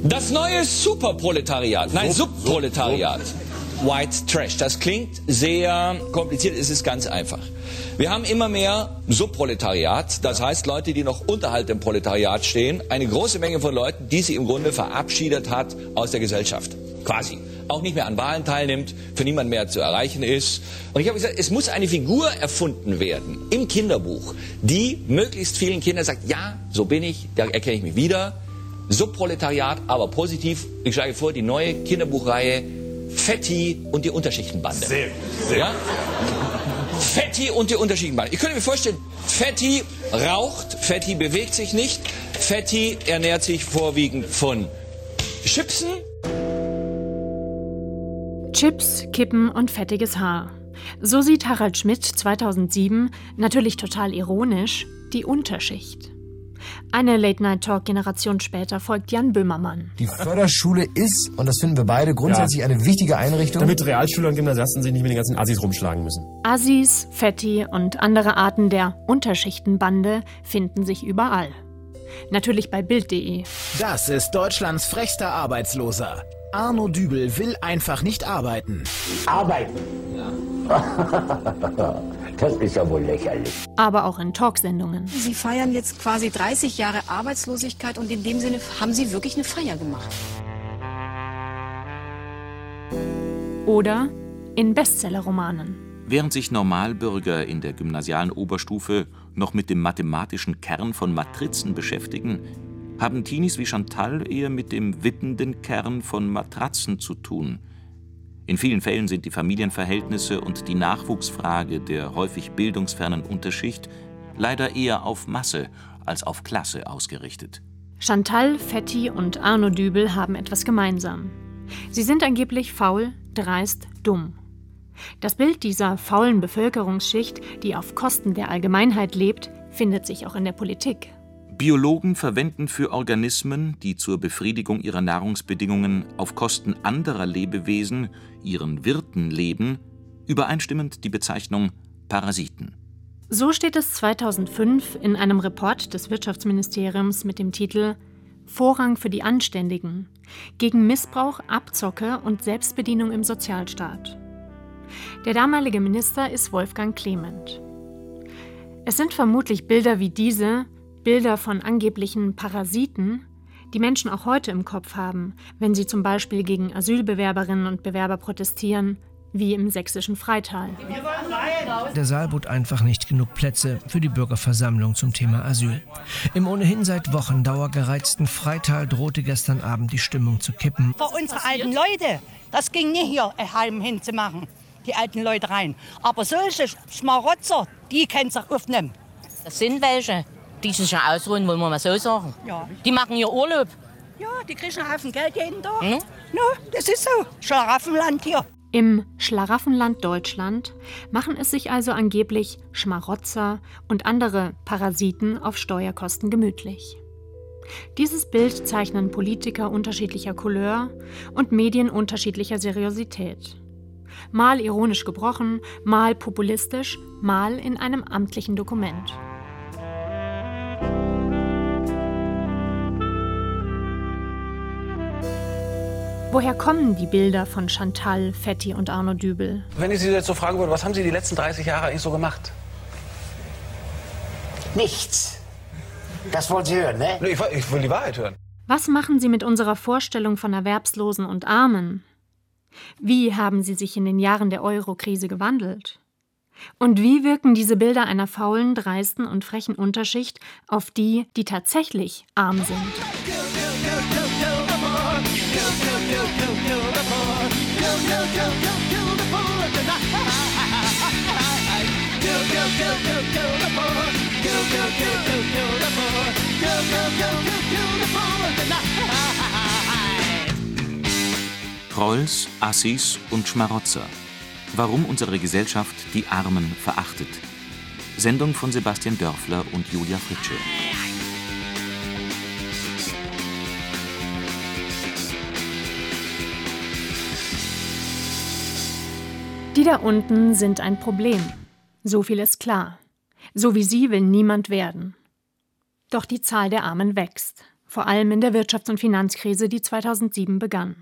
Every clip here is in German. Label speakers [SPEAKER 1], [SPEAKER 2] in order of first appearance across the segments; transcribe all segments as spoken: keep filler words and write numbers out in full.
[SPEAKER 1] Das neue Superproletariat, nein,
[SPEAKER 2] Sub,
[SPEAKER 1] Subproletariat. White Trash. Das klingt sehr kompliziert, es ist ganz einfach. Wir haben immer mehr Subproletariat, das heißt Leute, die noch unterhalb dem Proletariat stehen. Eine große Menge von Leuten, die sie im Grunde verabschiedet hat aus der Gesellschaft. Quasi. Auch nicht mehr an Wahlen teilnimmt, für niemand mehr zu erreichen ist. Und ich habe gesagt, es muss eine Figur erfunden werden im Kinderbuch, die möglichst vielen Kindern sagt, ja, so bin ich, da erkenne ich mich wieder. Subproletariat, aber positiv. Ich schlage vor, die neue Kinderbuchreihe Fetti und die Unterschichtenbande.
[SPEAKER 2] Sehr gut. Sehr
[SPEAKER 1] ja? Fetti und die Unterschichtenbande. Ich könnte mir vorstellen, Fetti raucht, Fetti bewegt sich nicht, Fetti ernährt sich vorwiegend von Chipsen.
[SPEAKER 3] Chips, Kippen und fettiges Haar. So sieht Harald Schmidt zweitausendsieben, natürlich total ironisch, die Unterschicht. Eine Late-Night-Talk-Generation später folgt Jan Böhmermann.
[SPEAKER 4] Die Förderschule ist, und das finden wir beide, grundsätzlich ja. eine wichtige Einrichtung.
[SPEAKER 5] Damit Realschüler und Gymnasiasten sich nicht mit den ganzen Assis rumschlagen müssen.
[SPEAKER 3] Assis, Fetti und andere Arten der Unterschichtenbande finden sich überall. Natürlich bei Bild punkt de.
[SPEAKER 6] Das ist Deutschlands frechster Arbeitsloser. Arno Dübel will einfach nicht arbeiten.
[SPEAKER 7] Arbeiten? Ja. Das ist ja wohl lächerlich.
[SPEAKER 3] Aber auch in Talksendungen.
[SPEAKER 8] Sie feiern jetzt quasi dreißig Jahre Arbeitslosigkeit und in dem Sinne haben Sie wirklich eine Feier gemacht.
[SPEAKER 3] Oder in Bestsellerromanen.
[SPEAKER 9] Während sich Normalbürger in der gymnasialen Oberstufe noch mit dem mathematischen Kern von Matrizen beschäftigen, haben Teenies wie Chantal eher mit dem wippenden Kern von Matratzen zu tun. In vielen Fällen sind die Familienverhältnisse und die Nachwuchsfrage der häufig bildungsfernen Unterschicht leider eher auf Masse als auf Klasse ausgerichtet.
[SPEAKER 3] Chantal, Fetti und Arno Dübel haben etwas gemeinsam. Sie sind angeblich faul, dreist, dumm. Das Bild dieser faulen Bevölkerungsschicht, die auf Kosten der Allgemeinheit lebt, findet sich auch in der Politik.
[SPEAKER 9] Biologen verwenden für Organismen, die zur Befriedigung ihrer Nahrungsbedingungen auf Kosten anderer Lebewesen, ihren Wirten, leben, übereinstimmend die Bezeichnung Parasiten.
[SPEAKER 3] So steht es zweitausendfünf in einem Report des Wirtschaftsministeriums mit dem Titel »Vorrang für die Anständigen – gegen Missbrauch, Abzocke und Selbstbedienung im Sozialstaat«. Der damalige Minister ist Wolfgang Clement. Es sind vermutlich Bilder wie diese, Bilder von angeblichen Parasiten, die Menschen auch heute im Kopf haben, wenn sie zum Beispiel gegen Asylbewerberinnen und Bewerber protestieren, wie im sächsischen Freital.
[SPEAKER 10] Der Saal bot einfach nicht genug Plätze für die Bürgerversammlung zum Thema Asyl. Im ohnehin seit Wochen dauergereizten Freital drohte gestern Abend die Stimmung zu kippen.
[SPEAKER 11] Vor unsere alten Leute, das ging nicht hier ein Heim hinzumachen, die alten Leute rein. Aber solche Schmarotzer, die können sich aufnehmen.
[SPEAKER 12] Das sind welche. Die sich ja ausruhen, wollen wir mal so sagen.
[SPEAKER 11] Ja.
[SPEAKER 12] Die machen ihr Urlaub.
[SPEAKER 11] Ja, die kriegen einen Haufen Geld jeden Tag. Hm? Ja, das ist so. Schlaraffenland hier.
[SPEAKER 3] Im Schlaraffenland Deutschland machen es sich also angeblich Schmarotzer und andere Parasiten auf Steuerkosten gemütlich. Dieses Bild zeichnen Politiker unterschiedlicher Couleur und Medien unterschiedlicher Seriosität. Mal ironisch gebrochen, mal populistisch, mal in einem amtlichen Dokument. Woher kommen die Bilder von Chantal, Fetti und Arno Dübel?
[SPEAKER 2] Wenn ich Sie jetzt so fragen würde, was haben Sie die letzten dreißig Jahre eigentlich so gemacht?
[SPEAKER 7] Nichts. Das wollen Sie hören, ne?
[SPEAKER 2] Ich, ich will die Wahrheit hören.
[SPEAKER 3] Was machen Sie mit unserer Vorstellung von Erwerbslosen und Armen? Wie haben sie sich in den Jahren der Euro-Krise gewandelt? Und wie wirken diese Bilder einer faulen, dreisten und frechen Unterschicht auf die, die tatsächlich arm sind?
[SPEAKER 9] Trolls, Assis und Schmarotzer. Warum unsere Gesellschaft die Armen verachtet. Sendung von Sebastian Dörfler und Julia Fritsche.
[SPEAKER 3] Die da unten sind ein Problem. So viel ist klar. So wie sie will niemand werden. Doch die Zahl der Armen wächst. vor allem in der Wirtschafts- und Finanzkrise, die zweitausendsieben begann.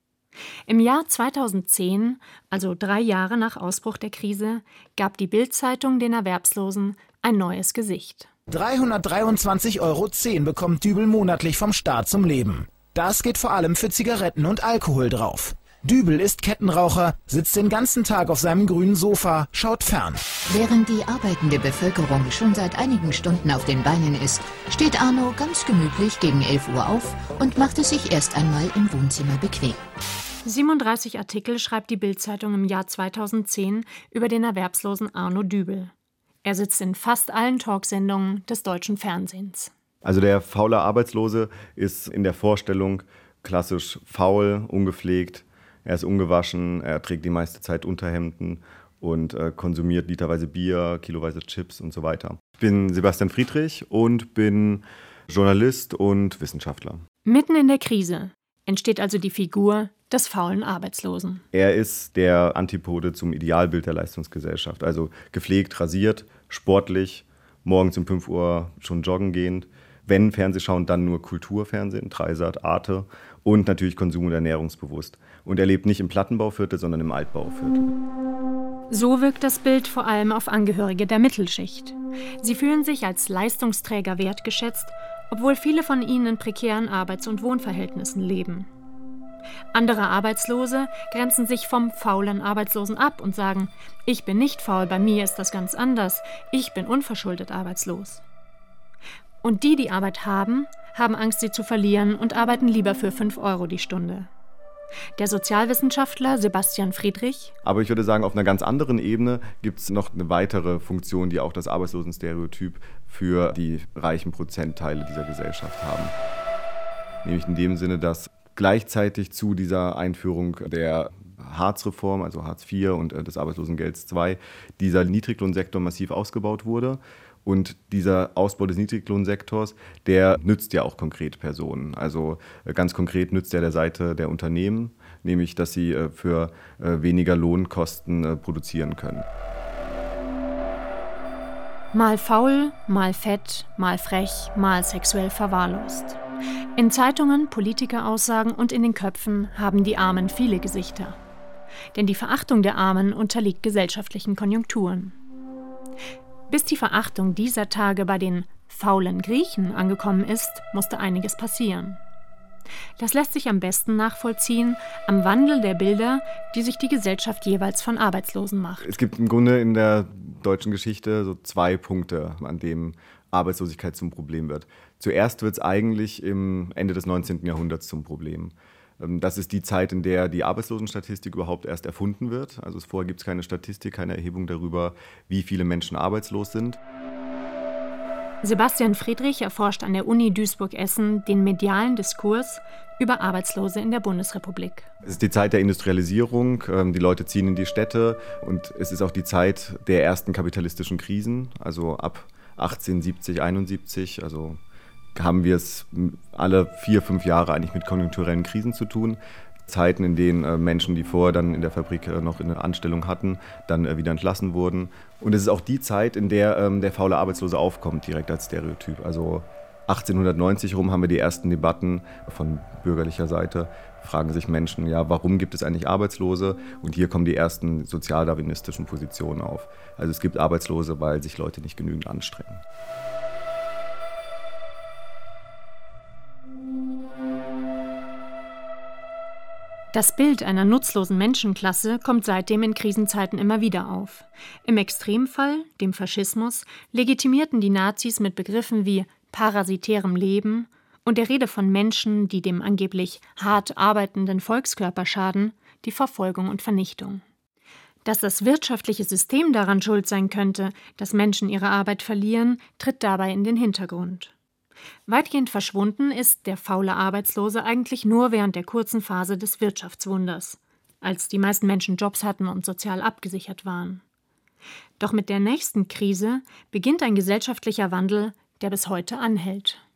[SPEAKER 3] Im Jahr zweitausendzehn, also drei Jahre nach Ausbruch der Krise, gab die Bild-Zeitung den Erwerbslosen ein neues Gesicht.
[SPEAKER 6] dreihundertdreiundzwanzig Euro zehn bekommt Dübel monatlich vom Staat zum Leben. Das geht vor allem für Zigaretten und Alkohol drauf. Dübel ist Kettenraucher, sitzt den ganzen Tag auf seinem grünen Sofa, schaut fern.
[SPEAKER 13] Während die arbeitende Bevölkerung schon seit einigen Stunden auf den Beinen ist, steht Arno ganz gemütlich gegen elf Uhr auf und macht es sich erst einmal im Wohnzimmer bequem.
[SPEAKER 3] siebenunddreißig Artikel schreibt die Bild-Zeitung im Jahr zweitausendzehn über den erwerbslosen Arno Dübel. Er sitzt in fast allen Talksendungen des deutschen Fernsehens.
[SPEAKER 14] Also der faule Arbeitslose ist in der Vorstellung klassisch faul, ungepflegt. Er ist ungewaschen, er trägt die meiste Zeit Unterhemden und äh, konsumiert literweise Bier, kiloweise Chips und so weiter. Ich bin Sebastian Friedrich und bin Journalist und Wissenschaftler.
[SPEAKER 3] Mitten in der Krise entsteht also die Figur des faulen Arbeitslosen.
[SPEAKER 14] Er ist der Antipode zum Idealbild der Leistungsgesellschaft. Also gepflegt, rasiert, sportlich, morgens um fünf Uhr schon joggen gehend. Wenn Fernsehschauen, dann nur Kulturfernsehen, Dreisat, Arte und natürlich konsum- und ernährungsbewusst. Und er lebt nicht im Plattenbauviertel, sondern im Altbauviertel.
[SPEAKER 3] So wirkt das Bild vor allem auf Angehörige der Mittelschicht. Sie fühlen sich als Leistungsträger wertgeschätzt, obwohl viele von ihnen in prekären Arbeits- und Wohnverhältnissen leben. Andere Arbeitslose grenzen sich vom faulen Arbeitslosen ab und sagen, ich bin nicht faul, bei mir ist das ganz anders, ich bin unverschuldet arbeitslos. Und die, die Arbeit haben, haben Angst, sie zu verlieren und arbeiten lieber für fünf Euro die Stunde. Der Sozialwissenschaftler Sebastian Friedrich.
[SPEAKER 14] Aber ich würde sagen, auf einer ganz anderen Ebene gibt es noch eine weitere Funktion, die auch das Arbeitslosenstereotyp für die reichen Prozentteile dieser Gesellschaft haben. Nämlich in dem Sinne, dass gleichzeitig zu dieser Einführung der Hartz-Reform, also Hartz vier und des Arbeitslosengelds zwei, dieser Niedriglohnsektor massiv ausgebaut wurde. Und dieser Ausbau des Niedriglohnsektors, der nützt ja auch konkret Personen. Also ganz konkret nützt er der Seite der Unternehmen, nämlich dass sie für weniger Lohnkosten produzieren können.
[SPEAKER 3] Mal faul, mal fett, mal frech, mal sexuell verwahrlost. In Zeitungen, Politikeraussagen und in den Köpfen haben die Armen viele Gesichter. Denn die Verachtung der Armen unterliegt gesellschaftlichen Konjunkturen. Bis die Verachtung dieser Tage bei den faulen Griechen angekommen ist, musste einiges passieren. Das lässt sich am besten nachvollziehen am Wandel der Bilder, die sich die Gesellschaft jeweils von Arbeitslosen macht.
[SPEAKER 14] Es gibt im Grunde in der deutschen Geschichte so zwei Punkte, an denen Arbeitslosigkeit zum Problem wird. Zuerst wird es eigentlich im Ende des neunzehnten Jahrhunderts zum Problem. Das ist die Zeit, in der die Arbeitslosenstatistik überhaupt erst erfunden wird. Also vorher gibt es keine Statistik, keine Erhebung darüber, wie viele Menschen arbeitslos sind.
[SPEAKER 3] Sebastian Friedrich erforscht an der Uni Duisburg-Essen den medialen Diskurs über Arbeitslose in der Bundesrepublik.
[SPEAKER 14] Es ist die Zeit der Industrialisierung, die Leute ziehen in die Städte und es ist auch die Zeit der ersten kapitalistischen Krisen, also ab achtzehnhundertsiebzig, einundsiebzig, also haben wir es alle vier, fünf Jahre eigentlich mit konjunkturellen Krisen zu tun. Zeiten, in denen äh, Menschen, die vorher dann in der Fabrik äh, noch eine Anstellung hatten, dann äh, wieder entlassen wurden. Und es ist auch die Zeit, in der ähm, der faule Arbeitslose aufkommt, direkt als Stereotyp. Also achtzehnhundertneunzig rum haben wir die ersten Debatten von bürgerlicher Seite, fragen sich Menschen, ja, warum gibt es eigentlich Arbeitslose? Und hier kommen die ersten sozialdarwinistischen Positionen auf. Also es gibt Arbeitslose, weil sich Leute nicht genügend anstrengen.
[SPEAKER 3] Das Bild einer nutzlosen Menschenklasse kommt seitdem in Krisenzeiten immer wieder auf. Im Extremfall, dem Faschismus, legitimierten die Nazis mit Begriffen wie parasitärem Leben und der Rede von Menschen, die dem angeblich hart arbeitenden Volkskörper schaden, die Verfolgung und Vernichtung. Dass das wirtschaftliche System daran schuld sein könnte, dass Menschen ihre Arbeit verlieren, tritt dabei in den Hintergrund. Weitgehend verschwunden ist der faule Arbeitslose eigentlich nur während der kurzen Phase des Wirtschaftswunders, als die meisten Menschen Jobs hatten und sozial abgesichert waren. Doch mit der nächsten Krise beginnt ein gesellschaftlicher Wandel, der bis heute anhält.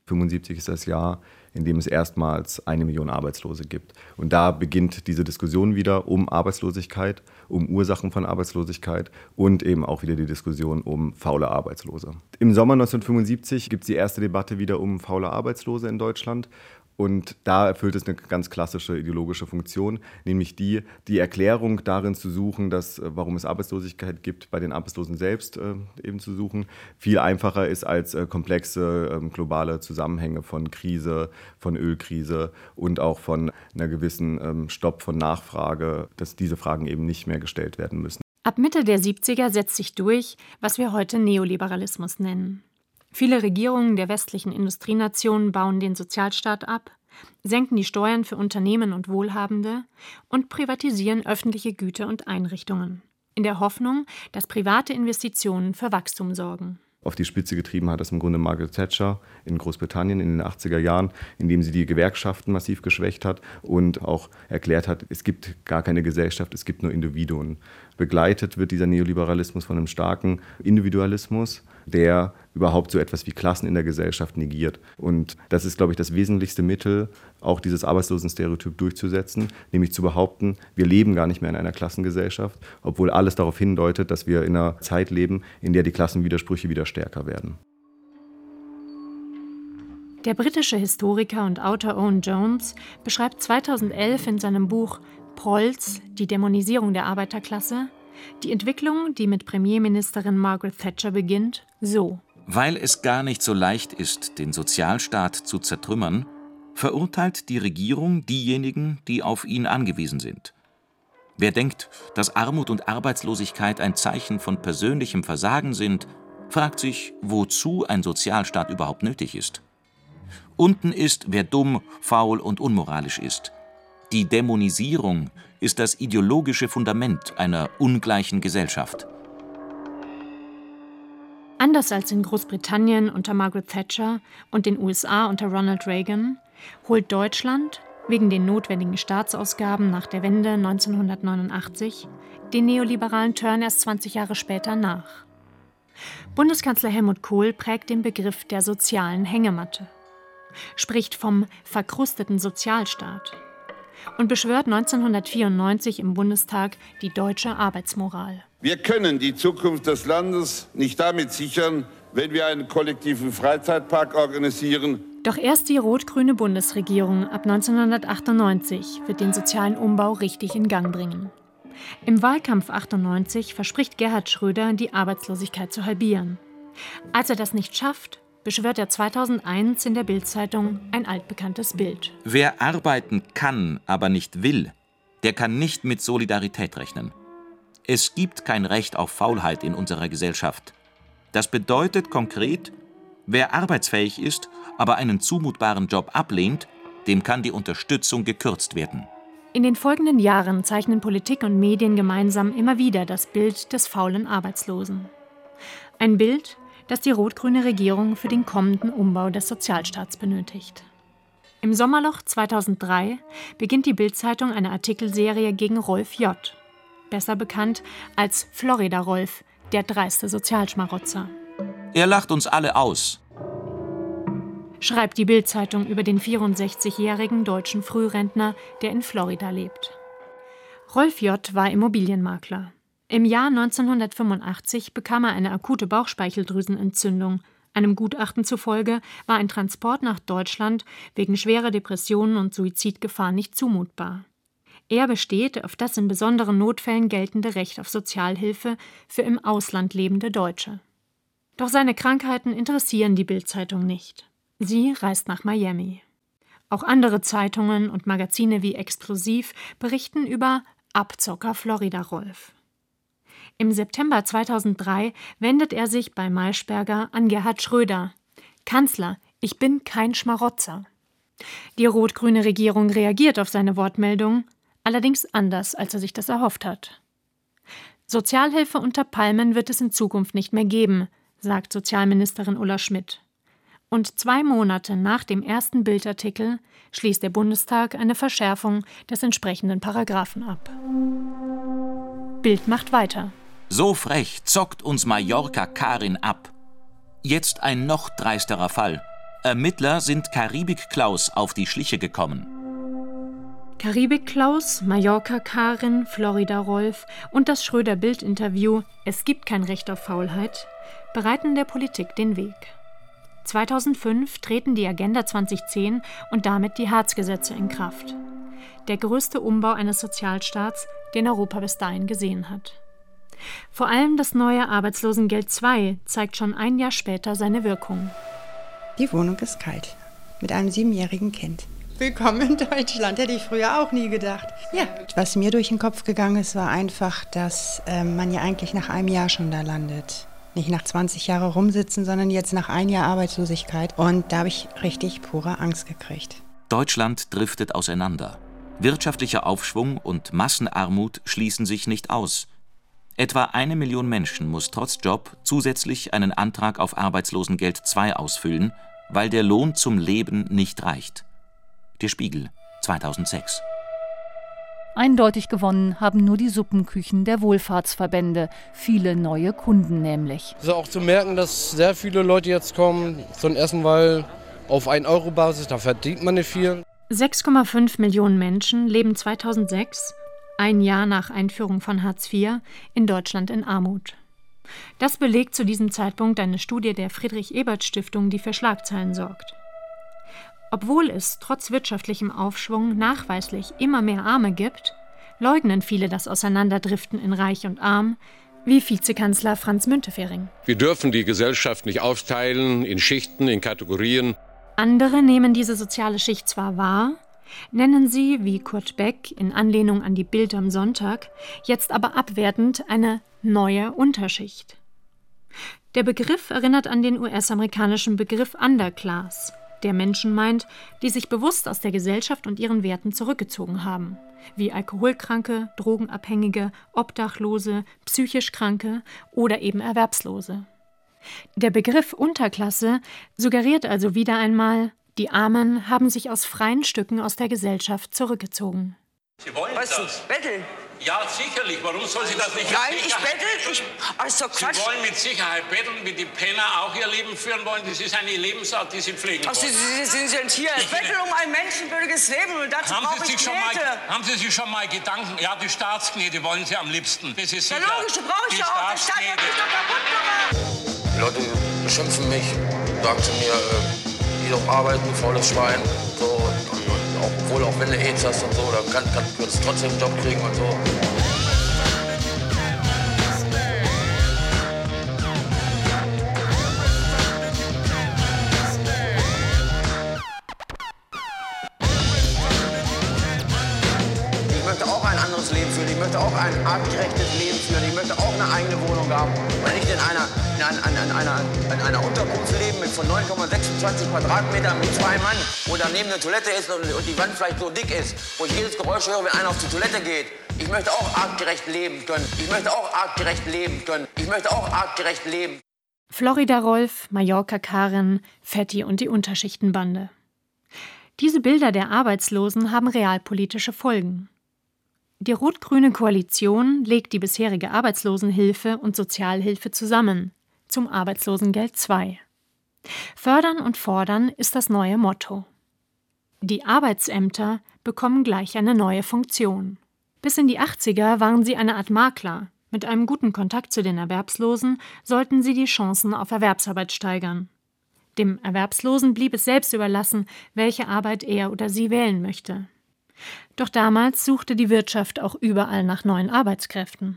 [SPEAKER 14] fünfundsiebzig ist das Jahr, in dem es erstmals eine Million Arbeitslose gibt. Und da beginnt diese Diskussion wieder um Arbeitslosigkeit, um Ursachen von Arbeitslosigkeit und eben auch wieder die Diskussion um faule Arbeitslose. Im Sommer neunzehnhundertfünfundsiebzig gibt es die erste Debatte wieder um faule Arbeitslose in Deutschland. Und da erfüllt es eine ganz klassische ideologische Funktion, nämlich die, die Erklärung darin zu suchen, dass, warum es Arbeitslosigkeit gibt, bei den Arbeitslosen selbst äh, eben zu suchen, viel einfacher ist als äh, komplexe äh, globale Zusammenhänge von Krise, von Ölkrise und auch von einer gewissen ähm, Stopp von Nachfrage, dass diese Fragen eben nicht mehr gestellt werden müssen.
[SPEAKER 3] Ab Mitte der siebziger setzt sich durch, was wir heute Neoliberalismus nennen. Viele Regierungen der westlichen Industrienationen bauen den Sozialstaat ab, senken die Steuern für Unternehmen und Wohlhabende und privatisieren öffentliche Güter und Einrichtungen, in der Hoffnung, dass private Investitionen für Wachstum sorgen.
[SPEAKER 14] Auf die Spitze getrieben hat es im Grunde Margaret Thatcher in Großbritannien in den achtziger Jahren, indem sie die Gewerkschaften massiv geschwächt hat und auch erklärt hat, es gibt gar keine Gesellschaft, es gibt nur Individuen. Begleitet wird dieser Neoliberalismus von einem starken Individualismus, der überhaupt so etwas wie Klassen in der Gesellschaft negiert. Und das ist, glaube ich, das wesentlichste Mittel, auch dieses Arbeitslosenstereotyp durchzusetzen, nämlich zu behaupten, wir leben gar nicht mehr in einer Klassengesellschaft, obwohl alles darauf hindeutet, dass wir in einer Zeit leben, in der die Klassenwidersprüche wieder stärker werden.
[SPEAKER 3] Der britische Historiker und Autor Owen Jones beschreibt zweitausendelf in seinem Buch Prolls, die Dämonisierung der Arbeiterklasse, die Entwicklung, die mit Premierministerin Margaret Thatcher beginnt, so.
[SPEAKER 9] Weil es gar nicht so leicht ist, den Sozialstaat zu zertrümmern, verurteilt die Regierung diejenigen, die auf ihn angewiesen sind. Wer denkt, dass Armut und Arbeitslosigkeit ein Zeichen von persönlichem Versagen sind, fragt sich, wozu ein Sozialstaat überhaupt nötig ist. Unten ist, wer dumm, faul und unmoralisch ist. Die Dämonisierung ist das ideologische Fundament einer ungleichen Gesellschaft.
[SPEAKER 3] Anders als in Großbritannien unter Margaret Thatcher und den U S A unter Ronald Reagan holt Deutschland wegen den notwendigen Staatsausgaben nach der Wende neunzehnhundertneunundachtzig den neoliberalen Turn erst zwanzig Jahre später nach. Bundeskanzler Helmut Kohl prägt den Begriff der sozialen Hängematte, spricht vom verkrusteten Sozialstaat und beschwört neunzehnhundertvierundneunzig im Bundestag die deutsche Arbeitsmoral.
[SPEAKER 15] Wir können die Zukunft des Landes nicht damit sichern, wenn wir einen kollektiven Freizeitpark organisieren.
[SPEAKER 3] Doch erst die rot-grüne Bundesregierung ab neunzehnhundertachtundneunzig wird den sozialen Umbau richtig in Gang bringen. Im Wahlkampf achtundneunzig verspricht Gerhard Schröder, die Arbeitslosigkeit zu halbieren. Als er das nicht schafft, beschwört er zweitausendeins in der Bild-Zeitung ein altbekanntes Bild.
[SPEAKER 9] Wer arbeiten kann, aber nicht will, der kann nicht mit Solidarität rechnen. Es gibt kein Recht auf Faulheit in unserer Gesellschaft. Das bedeutet konkret, wer arbeitsfähig ist, aber einen zumutbaren Job ablehnt, dem kann die Unterstützung gekürzt werden.
[SPEAKER 3] In den folgenden Jahren zeichnen Politik und Medien gemeinsam immer wieder das Bild des faulen Arbeitslosen. Ein Bild, das die rot-grüne Regierung für den kommenden Umbau des Sozialstaats benötigt. Im Sommerloch zweitausenddrei beginnt die Bild-Zeitung eine Artikelserie gegen Rolf J., besser bekannt als Florida-Rolf, der dreiste Sozialschmarotzer.
[SPEAKER 9] Er lacht uns alle aus,
[SPEAKER 3] schreibt die Bild-Zeitung über den vierundsechzigjährigen deutschen Frührentner, der in Florida lebt. Rolf J. war Immobilienmakler. Im Jahr neunzehnhundertfünfundachtzig bekam er eine akute Bauchspeicheldrüsenentzündung. Einem Gutachten zufolge war ein Transport nach Deutschland wegen schwerer Depressionen und Suizidgefahr nicht zumutbar. Er besteht auf das in besonderen Notfällen geltende Recht auf Sozialhilfe für im Ausland lebende Deutsche. Doch seine Krankheiten interessieren die Bild-Zeitung nicht. Sie reist nach Miami. Auch andere Zeitungen und Magazine wie Explosiv berichten über Abzocker Florida Rolf. Im September zweitausenddrei wendet er sich bei Maischberger an Gerhard Schröder. Kanzler, ich bin kein Schmarotzer. Die rot-grüne Regierung reagiert auf seine Wortmeldung, allerdings anders, als er sich das erhofft hat. Sozialhilfe unter Palmen wird es in Zukunft nicht mehr geben, sagt Sozialministerin Ulla Schmidt. Und zwei Monate nach dem ersten Bildartikel schließt der Bundestag eine Verschärfung des entsprechenden Paragraphen ab. Bild macht weiter.
[SPEAKER 9] So frech zockt uns Mallorca Karin ab. Jetzt ein noch dreisterer Fall. Ermittler sind Karibik-Klaus auf die Schliche gekommen.
[SPEAKER 3] Karibik-Klaus, Mallorca-Karin, Florida-Rolf und das Schröder-Bild-Interview »Es gibt kein Recht auf Faulheit« bereiten der Politik den Weg. zweitausendfünf treten die Agenda zweitausendzehn und damit die Hartz-Gesetze in Kraft. Der größte Umbau eines Sozialstaats, den Europa bis dahin gesehen hat. Vor allem das neue Arbeitslosengeld zwei zeigt schon ein Jahr später seine Wirkung.
[SPEAKER 16] Die Wohnung ist kalt, mit einem siebenjährigen Kind. Willkommen in Deutschland, hätte ich früher auch nie gedacht. Ja. Was mir durch den Kopf gegangen ist, war einfach, dass äh, man ja eigentlich nach einem Jahr schon da landet. Nicht nach zwanzig Jahren rumsitzen, sondern jetzt nach einem Jahr Arbeitslosigkeit. Und da habe ich richtig pure Angst gekriegt.
[SPEAKER 9] Deutschland driftet auseinander. Wirtschaftlicher Aufschwung und Massenarmut schließen sich nicht aus. Etwa eine Million Menschen muss trotz Job zusätzlich einen Antrag auf Arbeitslosengeld zwei ausfüllen, weil der Lohn zum Leben nicht reicht. Der Spiegel, zweitausendsechs.
[SPEAKER 17] Eindeutig gewonnen haben nur die Suppenküchen der Wohlfahrtsverbände, viele neue Kunden nämlich.
[SPEAKER 18] Es ist auch zu merken, dass sehr viele Leute jetzt kommen zum Essen, weil auf ein Euro Basis, da verdient man nicht viel.
[SPEAKER 3] sechs Komma fünf Millionen Menschen leben zweitausendsechs, ein Jahr nach Einführung von Hartz vier, in Deutschland in Armut. Das belegt zu diesem Zeitpunkt eine Studie der Friedrich-Ebert-Stiftung, die für Schlagzeilen sorgt. Obwohl es trotz wirtschaftlichem Aufschwung nachweislich immer mehr Arme gibt, leugnen viele das Auseinanderdriften in Reich und Arm, wie Vizekanzler Franz Müntefering.
[SPEAKER 19] Wir dürfen die Gesellschaft nicht aufteilen in Schichten, in Kategorien.
[SPEAKER 3] Andere nehmen diese soziale Schicht zwar wahr, nennen sie, wie Kurt Beck in Anlehnung an die Bild am Sonntag, jetzt aber abwertend eine neue Unterschicht. Der Begriff erinnert an den U S-amerikanischen Begriff Underclass, der Menschen meint, die sich bewusst aus der Gesellschaft und ihren Werten zurückgezogen haben, wie Alkoholkranke, Drogenabhängige, Obdachlose, psychisch Kranke oder eben Erwerbslose. Der Begriff Unterklasse suggeriert also wieder einmal, die Armen haben sich aus freien Stücken aus der Gesellschaft zurückgezogen.
[SPEAKER 20] Sie wollen
[SPEAKER 21] Was,
[SPEAKER 20] das?
[SPEAKER 21] betteln?
[SPEAKER 20] Ja, sicherlich. Warum soll sie das nicht?
[SPEAKER 21] Nein, ich bettel. Ich, also Quatsch.
[SPEAKER 20] Sie wollen mit Sicherheit betteln, wie die Penner auch ihr Leben führen wollen. Das ist eine Lebensart, die sie pflegen
[SPEAKER 21] Ach, Sie,
[SPEAKER 20] wollen.
[SPEAKER 21] Sie, Sie sind hier. Ich bettel um ein menschenwürdiges Leben und dazu
[SPEAKER 20] haben
[SPEAKER 21] brauche
[SPEAKER 20] Sie
[SPEAKER 21] ich
[SPEAKER 20] sich schon mal,
[SPEAKER 21] Knete.
[SPEAKER 20] Haben Sie sich schon mal Gedanken? Ja, die Staatsknete wollen Sie am liebsten. Das ist
[SPEAKER 21] Ja,
[SPEAKER 20] sicher.
[SPEAKER 21] logisch, die brauche ich
[SPEAKER 20] Die
[SPEAKER 21] ja auch. Der Staat hat mich doch kaputt gemacht.
[SPEAKER 22] Die Leute beschimpfen mich, sagen zu mir, äh, geh doch arbeiten, du faules Schwein. So, und, und, und auch, obwohl auch wenn du AIDS hast und so, dann kann, kann, kannst du trotzdem einen Job kriegen und so. Ich möchte auch ein anderes Leben führen. Ich möchte auch ein artgerechtes Leben führen. Ich möchte auch eine eigene Wohnung haben. Und nicht in einer, in einer, in einer, in einer Unterkunft leben mit von neun Komma sechsundzwanzig Quadratmetern mit zwei Mann, wo daneben eine Toilette ist und, und die Wand vielleicht so dick ist, wo ich jedes Geräusch höre, wenn einer auf die Toilette geht. Ich möchte auch artgerecht leben können. Ich möchte auch artgerecht leben können. Ich möchte auch artgerecht leben.
[SPEAKER 3] Florida Rolf, Mallorca Karin, Fetti und die Unterschichtenbande. Diese Bilder der Arbeitslosen haben realpolitische Folgen. Die rot-grüne Koalition legt die bisherige Arbeitslosenhilfe und Sozialhilfe zusammen zum Arbeitslosengeld zwei. Fördern und fordern ist das neue Motto. Die Arbeitsämter bekommen gleich eine neue Funktion. Bis in die achtziger waren sie eine Art Makler. Mit einem guten Kontakt zu den Erwerbslosen sollten sie die Chancen auf Erwerbsarbeit steigern. Dem Erwerbslosen blieb es selbst überlassen, welche Arbeit er oder sie wählen möchte. Doch damals suchte die Wirtschaft auch überall nach neuen Arbeitskräften.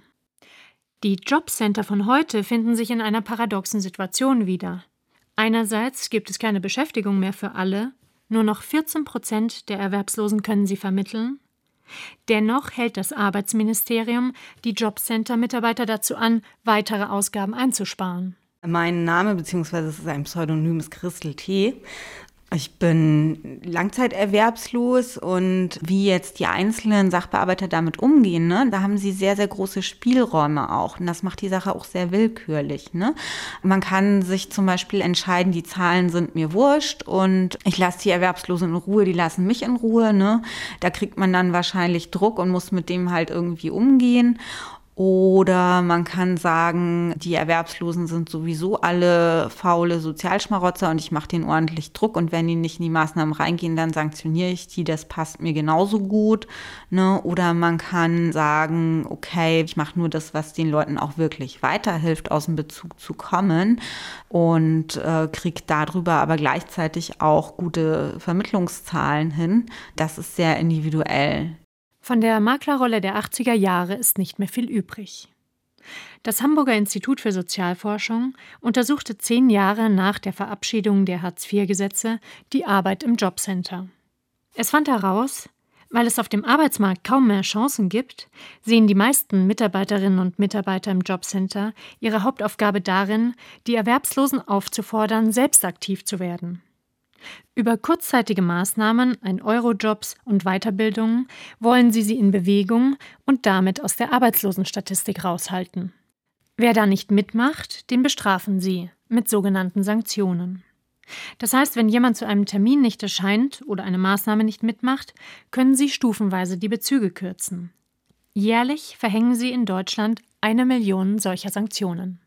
[SPEAKER 3] Die Jobcenter von heute finden sich in einer paradoxen Situation wieder. Einerseits gibt es keine Beschäftigung mehr für alle, nur noch vierzehn Prozent der Erwerbslosen können sie vermitteln. Dennoch hält das Arbeitsministerium die Jobcenter-Mitarbeiter dazu an, weitere Ausgaben einzusparen.
[SPEAKER 23] Mein Name bzw. es ist ein Pseudonym ist Christel T. Ich bin langzeiterwerbslos und wie jetzt die einzelnen Sachbearbeiter damit umgehen, ne, da haben sie sehr, sehr große Spielräume auch. Und das macht die Sache auch sehr willkürlich. Ne? Man kann sich zum Beispiel entscheiden, die Zahlen sind mir wurscht und ich lasse die Erwerbslosen in Ruhe, die lassen mich in Ruhe. Ne? Da kriegt man dann wahrscheinlich Druck und muss mit dem halt irgendwie umgehen. Oder man kann sagen, die Erwerbslosen sind sowieso alle faule Sozialschmarotzer und ich mache denen ordentlich Druck und wenn die nicht in die Maßnahmen reingehen, dann sanktioniere ich die, das passt mir genauso gut. Ne? Oder man kann sagen, okay, ich mache nur das, was den Leuten auch wirklich weiterhilft, aus dem Bezug zu kommen und äh, kriege darüber aber gleichzeitig auch gute Vermittlungszahlen hin. Das ist sehr individuell.
[SPEAKER 3] Von der Maklerrolle der achtziger Jahre ist nicht mehr viel übrig. Das Hamburger Institut für Sozialforschung untersuchte zehn Jahre nach der Verabschiedung der Hartz vier Gesetze die Arbeit im Jobcenter. Es fand heraus, weil es auf dem Arbeitsmarkt kaum mehr Chancen gibt, sehen die meisten Mitarbeiterinnen und Mitarbeiter im Jobcenter ihre Hauptaufgabe darin, die Erwerbslosen aufzufordern, selbst aktiv zu werden. Über kurzzeitige Maßnahmen, ein Eurojobs und Weiterbildungen wollen sie sie in Bewegung und damit aus der Arbeitslosenstatistik raushalten. Wer da nicht mitmacht, den bestrafen sie mit sogenannten Sanktionen. Das heißt, wenn jemand zu einem Termin nicht erscheint oder eine Maßnahme nicht mitmacht, können sie stufenweise die Bezüge kürzen. Jährlich verhängen sie in Deutschland eine Million solcher Sanktionen.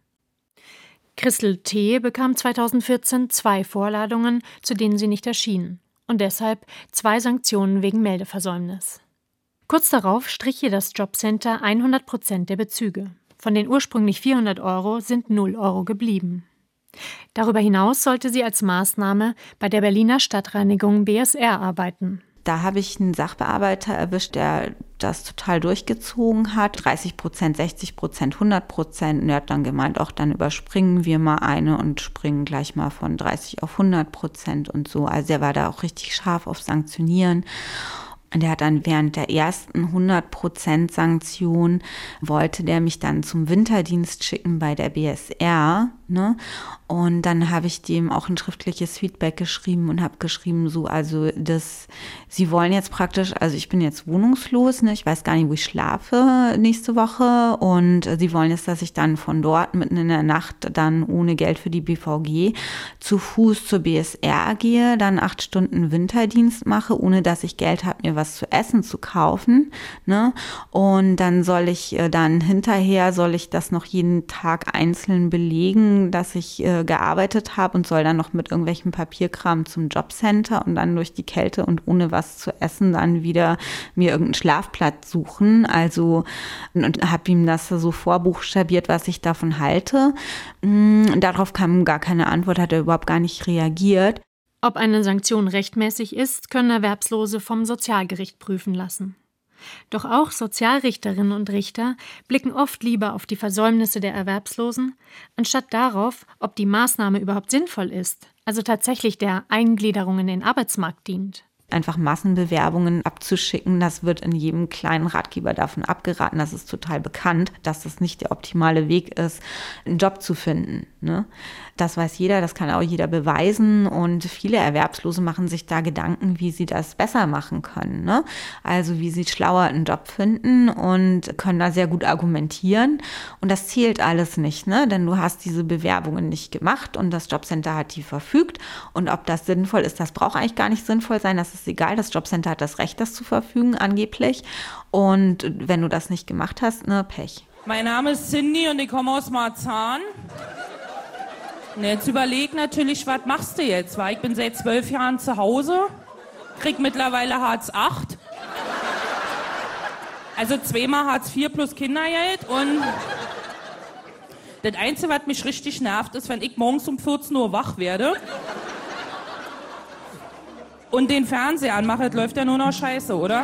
[SPEAKER 3] Christel T. bekam zweitausendvierzehn zwei Vorladungen, zu denen sie nicht erschien, und deshalb zwei Sanktionen wegen Meldeversäumnis. Kurz darauf strich ihr das Jobcenter hundert Prozent der Bezüge. Von den ursprünglich vierhundert Euro sind null Euro geblieben. Darüber hinaus sollte sie als Maßnahme bei der Berliner Stadtreinigung B S R arbeiten.
[SPEAKER 23] Da habe ich einen Sachbearbeiter erwischt, der das total durchgezogen hat. dreißig Prozent, sechzig Prozent, hundert Prozent. Und er hat dann gemeint, auch dann überspringen wir mal eine und springen gleich mal von dreißig auf hundert Prozent und so. Also er war da auch richtig scharf auf Sanktionieren. Und der hat dann während der ersten hundert Prozent Sanktion, wollte der mich dann zum Winterdienst schicken bei der B S R. Ne? Und dann habe ich dem auch ein schriftliches Feedback geschrieben und habe geschrieben, so, also das, sie wollen jetzt praktisch, also ich bin jetzt wohnungslos, ne? Ich weiß gar nicht, wo ich schlafe nächste Woche und sie wollen jetzt, dass ich dann von dort mitten in der Nacht dann ohne Geld für die B V G zu Fuß zur B S R gehe, dann acht Stunden Winterdienst mache, ohne dass ich Geld habe, mir was zu essen zu kaufen. Ne? Und dann soll ich dann hinterher, soll ich das noch jeden Tag einzeln belegen, dass ich äh, gearbeitet habe und soll dann noch mit irgendwelchem Papierkram zum Jobcenter und dann durch die Kälte und ohne was zu essen dann wieder mir irgendeinen Schlafplatz suchen. Also und habe ihm das so vorbuchstabiert, was ich davon halte. Mm, darauf kam gar keine Antwort, hat er überhaupt gar nicht reagiert.
[SPEAKER 3] Ob eine Sanktion rechtmäßig ist, können Erwerbslose vom Sozialgericht prüfen lassen. Doch auch Sozialrichterinnen und Richter blicken oft lieber auf die Versäumnisse der Erwerbslosen, anstatt darauf, ob die Maßnahme überhaupt sinnvoll ist, also tatsächlich der Eingliederung in den Arbeitsmarkt dient.
[SPEAKER 23] Einfach Massenbewerbungen abzuschicken, das wird in jedem kleinen Ratgeber davon abgeraten. Das ist total bekannt, dass das nicht der optimale Weg ist, einen Job zu finden. Ne? Das weiß jeder, das kann auch jeder beweisen und viele Erwerbslose machen sich da Gedanken, wie sie das besser machen können. Ne? Also wie sie schlauer einen Job finden und können da sehr gut argumentieren und das zählt alles nicht, ne? Denn du hast diese Bewerbungen nicht gemacht und das Jobcenter hat die verfügt und ob das sinnvoll ist, das braucht eigentlich gar nicht sinnvoll sein, das ist egal, das Jobcenter hat das Recht, das zu verfügen angeblich und wenn du das nicht gemacht hast, ne, Pech.
[SPEAKER 1] Mein Name ist Cindy und ich komme aus Marzahn. Und jetzt überleg natürlich, was machst du jetzt? Weil ich bin seit zwölf Jahren zu Hause, krieg mittlerweile Hartz acht. Also zweimal Hartz vier plus Kindergeld und das Einzige, was mich richtig nervt, ist, wenn ich morgens um vierzehn Uhr wach werde und den Fernseher anmache, das läuft ja nur noch scheiße, oder?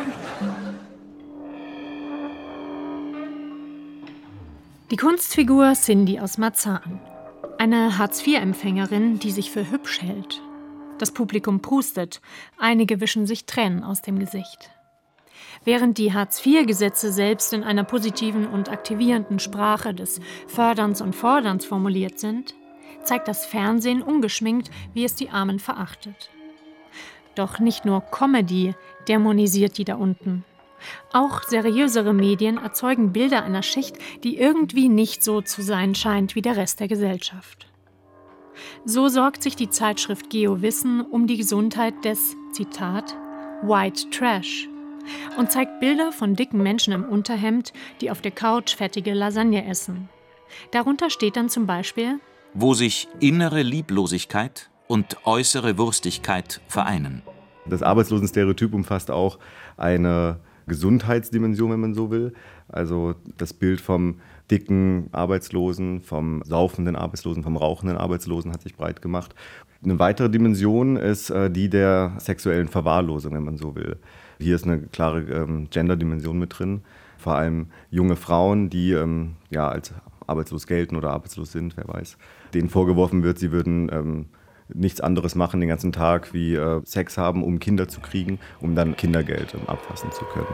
[SPEAKER 3] Die Kunstfigur Cindy aus Marzahn. Eine Hartz vier Empfängerin, die sich für hübsch hält. Das Publikum prustet, einige wischen sich Tränen aus dem Gesicht. Während die Hartz vier Gesetze selbst in einer positiven und aktivierenden Sprache des Förderns und Forderns formuliert sind, zeigt das Fernsehen ungeschminkt, wie es die Armen verachtet. Doch nicht nur Comedy dämonisiert die da unten. Auch seriösere Medien erzeugen Bilder einer Schicht, die irgendwie nicht so zu sein scheint wie der Rest der Gesellschaft. So sorgt sich die Zeitschrift GeoWissen um die Gesundheit des, Zitat, White Trash, und zeigt Bilder von dicken Menschen im Unterhemd, die auf der Couch fettige Lasagne essen. Darunter steht dann zum Beispiel:
[SPEAKER 9] Wo sich innere Lieblosigkeit und äußere Wurstigkeit vereinen.
[SPEAKER 14] Das Arbeitslosenstereotyp umfasst auch eine Gesundheitsdimension, wenn man so will. Also das Bild vom dicken Arbeitslosen, vom saufenden Arbeitslosen, vom rauchenden Arbeitslosen hat sich breit gemacht. Eine weitere Dimension ist äh, die der sexuellen Verwahrlosung, wenn man so will. Hier ist eine klare ähm, Gender-Dimension mit drin. Vor allem junge Frauen, die ähm, ja, als arbeitslos gelten oder arbeitslos sind, wer weiß. Denen vorgeworfen wird, sie würden ähm, nichts anderes machen den ganzen Tag wie äh, Sex haben, um Kinder zu kriegen, um dann Kindergeld ähm, abfassen zu können.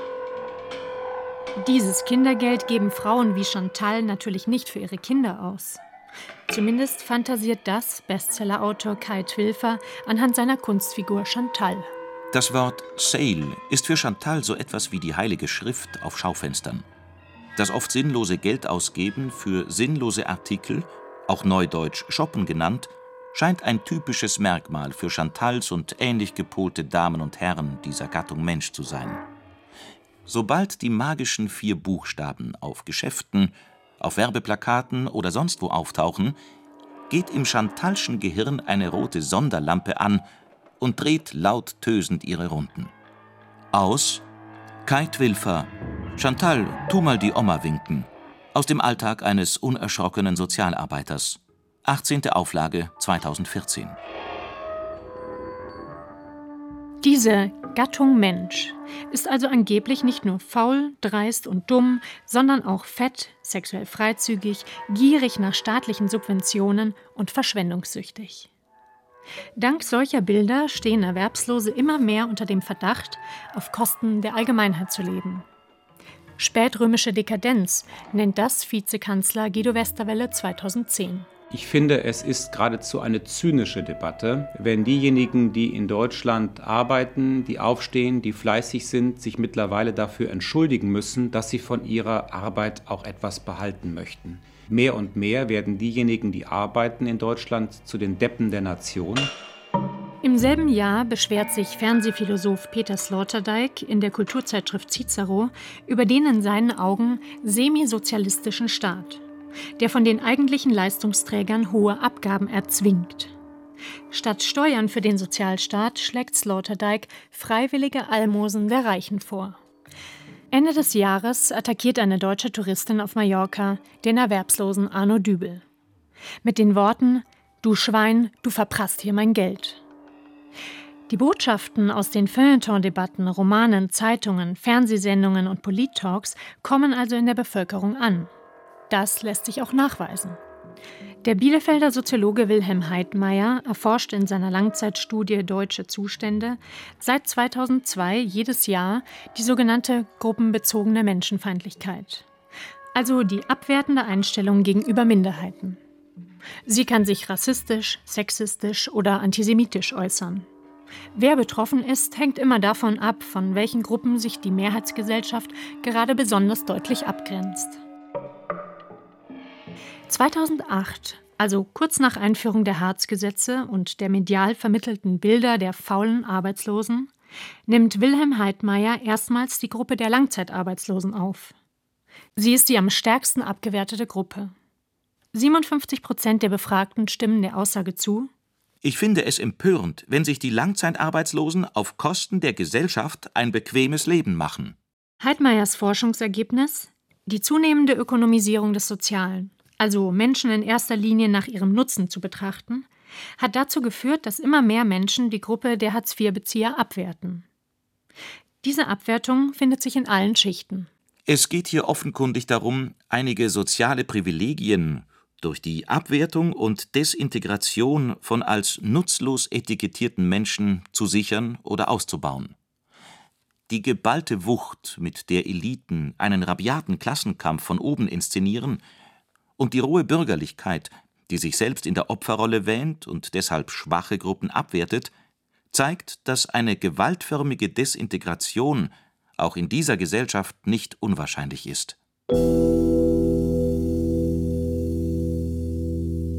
[SPEAKER 3] Dieses Kindergeld geben Frauen wie Chantal natürlich nicht für ihre Kinder aus. Zumindest fantasiert das Bestsellerautor Kai Twilfer anhand seiner Kunstfigur Chantal.
[SPEAKER 9] Das Wort Sale ist für Chantal so etwas wie die Heilige Schrift auf Schaufenstern. Das oft sinnlose Geldausgeben für sinnlose Artikel, auch neudeutsch Shoppen genannt, scheint ein typisches Merkmal für Chantals und ähnlich gepolte Damen und Herren dieser Gattung Mensch zu sein. Sobald die magischen vier Buchstaben auf Geschäften, auf Werbeplakaten oder sonst wo auftauchen, geht im Chantalschen Gehirn eine rote Sonderlampe an und dreht laut tösend ihre Runden. Aus Kai Twilfer, Chantal, tu mal die Oma winken. Aus dem Alltag eines unerschrockenen Sozialarbeiters. achtzehnte Auflage zweitausendvierzehn.
[SPEAKER 3] Diese Gattung Mensch ist also angeblich nicht nur faul, dreist und dumm, sondern auch fett, sexuell freizügig, gierig nach staatlichen Subventionen und verschwendungssüchtig. Dank solcher Bilder stehen Erwerbslose immer mehr unter dem Verdacht, auf Kosten der Allgemeinheit zu leben. Spätrömische Dekadenz nennt das Vizekanzler Guido Westerwelle zweitausendzehn.
[SPEAKER 4] Ich finde, es ist geradezu eine zynische Debatte, wenn diejenigen, die in Deutschland arbeiten, die aufstehen, die fleißig sind, sich mittlerweile dafür entschuldigen müssen, dass sie von ihrer Arbeit auch etwas behalten möchten. Mehr und mehr werden diejenigen, die arbeiten in Deutschland, zu den Deppen der Nation.
[SPEAKER 3] Im selben Jahr beschwert sich Fernsehphilosoph Peter Sloterdijk in der Kulturzeitschrift Cicero über den in seinen Augen semisozialistischen Staat, der von den eigentlichen Leistungsträgern hohe Abgaben erzwingt. Statt Steuern für den Sozialstaat schlägt Sloterdijk freiwillige Almosen der Reichen vor. Ende des Jahres attackiert eine deutsche Touristin auf Mallorca den erwerbslosen Arno Dübel. Mit den Worten: »Du Schwein, du verprasst hier mein Geld.« Die Botschaften aus den Feuilleton-Debatten, Romanen, Zeitungen, Fernsehsendungen und Polit-Talks kommen also in der Bevölkerung an. Das lässt sich auch nachweisen. Der Bielefelder Soziologe Wilhelm Heidmeier erforscht in seiner Langzeitstudie Deutsche Zustände seit zweitausendzwei jedes Jahr die sogenannte gruppenbezogene Menschenfeindlichkeit, also die abwertende Einstellung gegenüber Minderheiten. Sie kann sich rassistisch, sexistisch oder antisemitisch äußern. Wer betroffen ist, hängt immer davon ab, von welchen Gruppen sich die Mehrheitsgesellschaft gerade besonders deutlich abgrenzt. zweitausendacht, also kurz nach Einführung der Hartz-Gesetze und der medial vermittelten Bilder der faulen Arbeitslosen, nimmt Wilhelm Heidmeier erstmals die Gruppe der Langzeitarbeitslosen auf. Sie ist die am stärksten abgewertete Gruppe. siebenundfünfzig Prozent der Befragten stimmen der Aussage zu:
[SPEAKER 9] Ich finde es empörend, wenn sich die Langzeitarbeitslosen auf Kosten der Gesellschaft ein bequemes Leben machen.
[SPEAKER 3] Heidmeiers Forschungsergebnis: Die zunehmende Ökonomisierung des Sozialen, also Menschen in erster Linie nach ihrem Nutzen zu betrachten, hat dazu geführt, dass immer mehr Menschen die Gruppe der Hartz-vier-Bezieher abwerten. Diese Abwertung findet sich in allen Schichten.
[SPEAKER 9] Es geht hier offenkundig darum, einige soziale Privilegien durch die Abwertung und Desintegration von als nutzlos etikettierten Menschen zu sichern oder auszubauen. Die geballte Wucht, mit der Eliten einen rabiaten Klassenkampf von oben inszenieren, und die rohe Bürgerlichkeit, die sich selbst in der Opferrolle wähnt und deshalb schwache Gruppen abwertet, zeigt, dass eine gewaltförmige Desintegration auch in dieser Gesellschaft nicht unwahrscheinlich ist.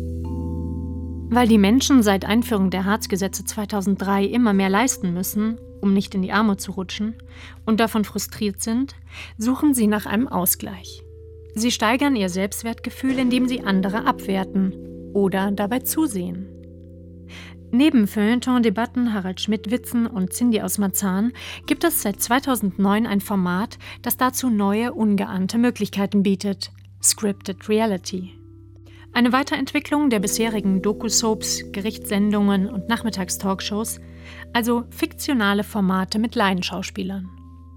[SPEAKER 3] Weil die Menschen seit Einführung der Hartz-Gesetze zweitausenddrei immer mehr leisten müssen um nicht in die Armut zu rutschen, und davon frustriert sind, suchen sie nach einem Ausgleich. Sie steigern ihr Selbstwertgefühl, indem sie andere abwerten oder dabei zusehen. Neben Feuilleton-Debatten, Harald Schmidt-Witzen und Cindy aus Marzahn gibt es seit zweitausendneun ein Format, das dazu neue, ungeahnte Möglichkeiten bietet: Scripted Reality. Eine Weiterentwicklung der bisherigen Doku-Soaps, Gerichtssendungen und Nachmittagstalkshows, also fiktionale Formate mit Laienschauspielern.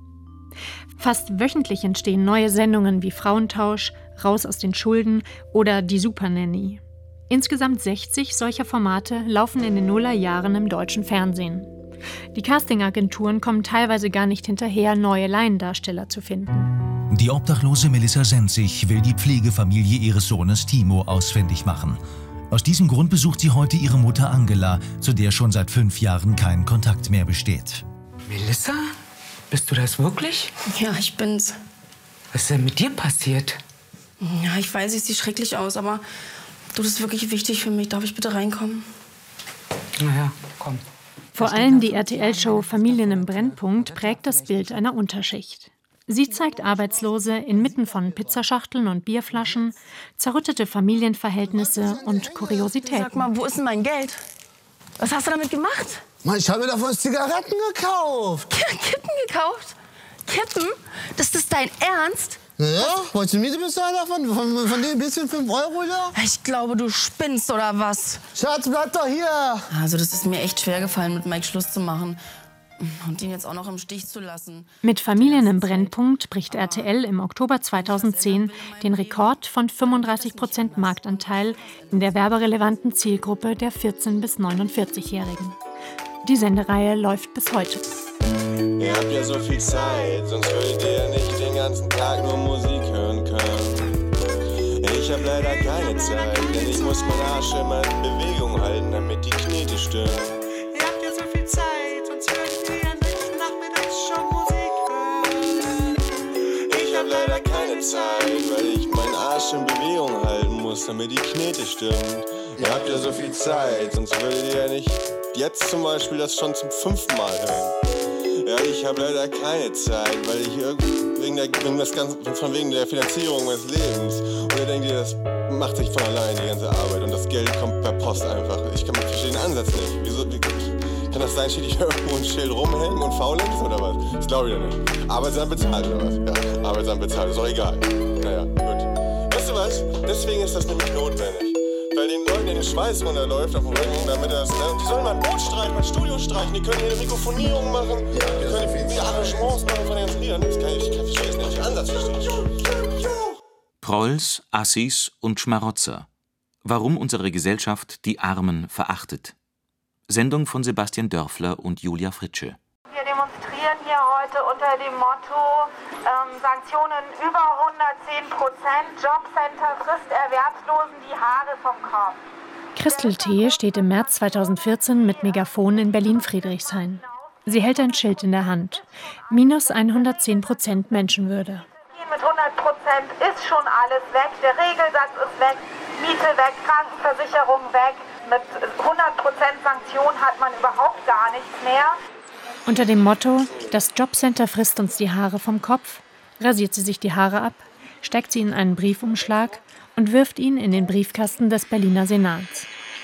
[SPEAKER 3] Fast wöchentlich entstehen neue Sendungen wie Frauentausch, Raus aus den Schulden oder Die Supernanny. Insgesamt sechzig solcher Formate laufen in den Nullerjahren im deutschen Fernsehen. Die Castingagenturen kommen teilweise gar nicht hinterher, neue Laiendarsteller zu finden.
[SPEAKER 5] Die obdachlose Melissa Senzig will die Pflegefamilie ihres Sohnes Timo ausfindig machen. Aus diesem Grund besucht sie heute ihre Mutter Angela, zu der schon seit fünf Jahren kein Kontakt mehr besteht.
[SPEAKER 8] Melissa? Bist du das wirklich?
[SPEAKER 10] Ja, ich bin's.
[SPEAKER 8] Was ist denn mit dir passiert?
[SPEAKER 10] Ja, ich weiß, ich sehe schrecklich aus, aber du, das ist wirklich wichtig für mich. Darf ich bitte reinkommen?
[SPEAKER 8] Na ja, komm.
[SPEAKER 3] Vor allem die R T L-Show Familien im Brennpunkt prägt das Bild einer Unterschicht. Sie zeigt Arbeitslose inmitten von Pizzaschachteln und Bierflaschen, zerrüttete Familienverhältnisse und Kuriositäten.
[SPEAKER 10] Sag mal, wo ist denn mein Geld? Was hast du damit gemacht?
[SPEAKER 24] Mann, ich habe mir davon Zigaretten gekauft.
[SPEAKER 10] Kippen gekauft? Kippen? Das ist dein Ernst?
[SPEAKER 24] Ja, wolltest du Miete bezahlen davon? Von, von dem bisschen fünf Euro da?
[SPEAKER 10] Ich glaube, du spinnst oder was?
[SPEAKER 24] Schatz, bleib doch hier.
[SPEAKER 10] Also das ist mir echt schwer gefallen, mit Mike Schluss zu machen. Und ihn jetzt auch noch im Stich zu lassen.
[SPEAKER 3] Mit Familien im Brennpunkt bricht R T L im Oktober zweitausendzehn den Rekord von fünfunddreißig Prozent Marktanteil in der werberelevanten Zielgruppe der vierzehn- bis neunundvierzig-Jährigen. Die Sendereihe läuft bis heute.
[SPEAKER 25] Ihr habt ja so viel Zeit, sonst würdet ihr ja nicht den ganzen Tag nur Musik hören können. Ich hab leider keine Zeit, denn ich muss meinen Arsch immer in Bewegung halten, damit die Knete stimmen.
[SPEAKER 21] Ihr habt ja so viel Zeit, sonst würdet ihr ja nicht nachmittags schon Musik hören.
[SPEAKER 25] Ich hab leider keine Zeit, weil ich meinen Arsch in Bewegung halten muss, damit die Knete stimmt. Ihr habt ja so viel Zeit, sonst würdet ihr ja nicht jetzt zum Beispiel das schon zum fünften Mal hören. Ja, ich habe leider keine Zeit, weil ich irgendwie wegen der, wegen das Ganze, von wegen der Finanzierung meines Lebens. Und ihr denkt ihr, das macht sich von allein, die ganze Arbeit. Und das Geld kommt per Post einfach. Ich kann verstehe den Ansatz nicht. Wieso, wie, kann das sein, steht ich irgendwo ein Schild rumhängen und faulenz oder was? Das glaube ich ja nicht. Arbeitsamt bezahlt oder was? Ja, Arbeitsamt bezahlt, ist doch egal. Naja, gut. Weißt du was? Deswegen ist das nämlich notwendig. Weil den Leuten in den Schweiß runterläuft auf dem Rücken, damit das, ne? Die sollen mal ein Boot streichen, mal ein Studio streichen, die können hier eine Mikrofonierung machen, die können die Arrangements machen von den ganzen Liedern. Das kann ich, ich verstehe es nicht, den Ansatz verstehe ich.
[SPEAKER 9] Prolls, Assis und Schmarotzer. Warum unsere Gesellschaft die Armen verachtet. Sendung von Sebastian Dörfler und Julia Fritsche.
[SPEAKER 26] Wir demonstrieren hier heute unter dem Motto ähm, Sanktionen über hundertzehn Prozent, Jobcenter frisst Erwerbslosen die Haare vom Kopf.
[SPEAKER 3] Christel T. steht im März zweitausendvierzehn mit Megafon in Berlin-Friedrichshain. Sie hält ein Schild in der Hand. Minus hundertzehn Prozent Menschenwürde.
[SPEAKER 26] Mit hundert Prozent ist schon alles weg, der Regelsatz ist weg, Miete weg, Krankenversicherung weg. Mit hundert Prozent Sanktion hat man überhaupt gar nichts mehr.
[SPEAKER 3] Unter dem Motto, das Jobcenter frisst uns die Haare vom Kopf, rasiert sie sich die Haare ab, steckt sie in einen Briefumschlag und wirft ihn in den Briefkasten des Berliner Senats.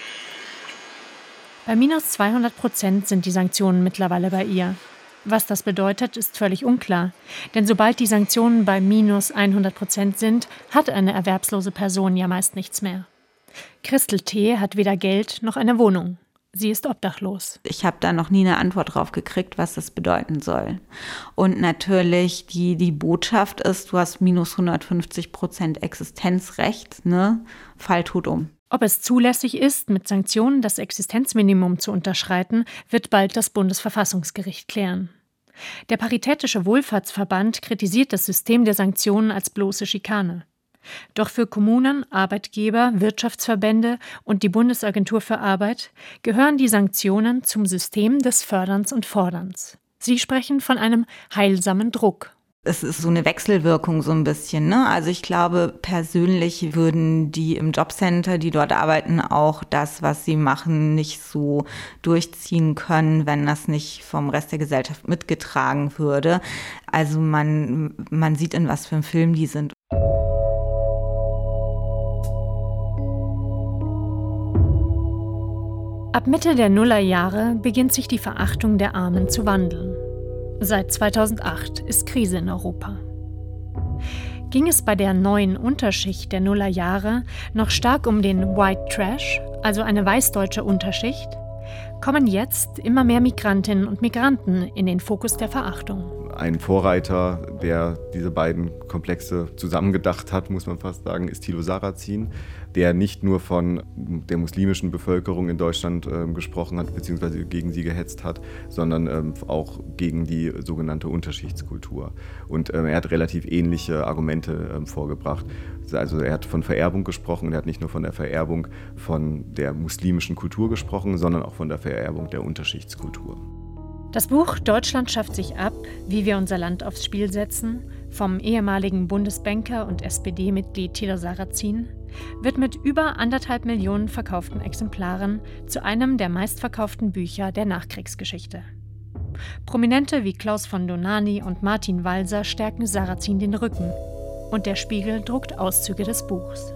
[SPEAKER 3] Bei minus zweihundert Prozent sind die Sanktionen mittlerweile bei ihr. Was das bedeutet, ist völlig unklar. Denn sobald die Sanktionen bei minus hundert Prozent sind, hat eine erwerbslose Person ja meist nichts mehr. Christel T. hat weder Geld noch eine Wohnung. Sie ist obdachlos.
[SPEAKER 23] Ich habe da noch nie eine Antwort drauf gekriegt, was das bedeuten soll. Und natürlich die, die Botschaft ist, du hast minus hundertfünfzig Prozent Existenzrecht, ne? Fall tot um.
[SPEAKER 3] Ob es zulässig ist, mit Sanktionen das Existenzminimum zu unterschreiten, wird bald das Bundesverfassungsgericht klären. Der Paritätische Wohlfahrtsverband kritisiert das System der Sanktionen als bloße Schikane. Doch für Kommunen, Arbeitgeber, Wirtschaftsverbände und die Bundesagentur für Arbeit gehören die Sanktionen zum System des Förderns und Forderns. Sie sprechen von einem heilsamen Druck.
[SPEAKER 23] Es ist so eine Wechselwirkung so ein bisschen, ne? Also ich glaube, persönlich würden die im Jobcenter, die dort arbeiten, auch das, was sie machen, nicht so durchziehen können, wenn das nicht vom Rest der Gesellschaft mitgetragen würde. Also man, man sieht, in was für einem Film die sind.
[SPEAKER 3] Ab Mitte der Nullerjahre beginnt sich die Verachtung der Armen zu wandeln. Seit zweitausendacht ist Krise in Europa. Ging es bei der neuen Unterschicht der Nullerjahre noch stark um den White Trash, also eine weißdeutsche Unterschicht, kommen jetzt immer mehr Migrantinnen und Migranten in den Fokus der Verachtung.
[SPEAKER 14] Ein Vorreiter, der diese beiden Komplexe zusammengedacht hat, muss man fast sagen, ist Thilo Sarrazin, der nicht nur von der muslimischen Bevölkerung in Deutschland äh, gesprochen hat, beziehungsweise gegen sie gehetzt hat, sondern ähm, auch gegen die sogenannte Unterschichtskultur. Und ähm, er hat relativ ähnliche Argumente ähm, vorgebracht. Also er hat von Vererbung gesprochen und er hat nicht nur von der Vererbung von der muslimischen Kultur gesprochen, sondern auch von der Vererbung der Unterschichtskultur.
[SPEAKER 3] Das Buch Deutschland schafft sich ab, wie wir unser Land aufs Spiel setzen, vom ehemaligen Bundesbanker und S P D-Mitglied Thilo Sarrazin, wird mit über anderthalb Millionen verkauften Exemplaren zu einem der meistverkauften Bücher der Nachkriegsgeschichte. Prominente wie Klaus von Dohnanyi und Martin Walser stärken Sarrazin den Rücken und der Spiegel druckt Auszüge des Buchs.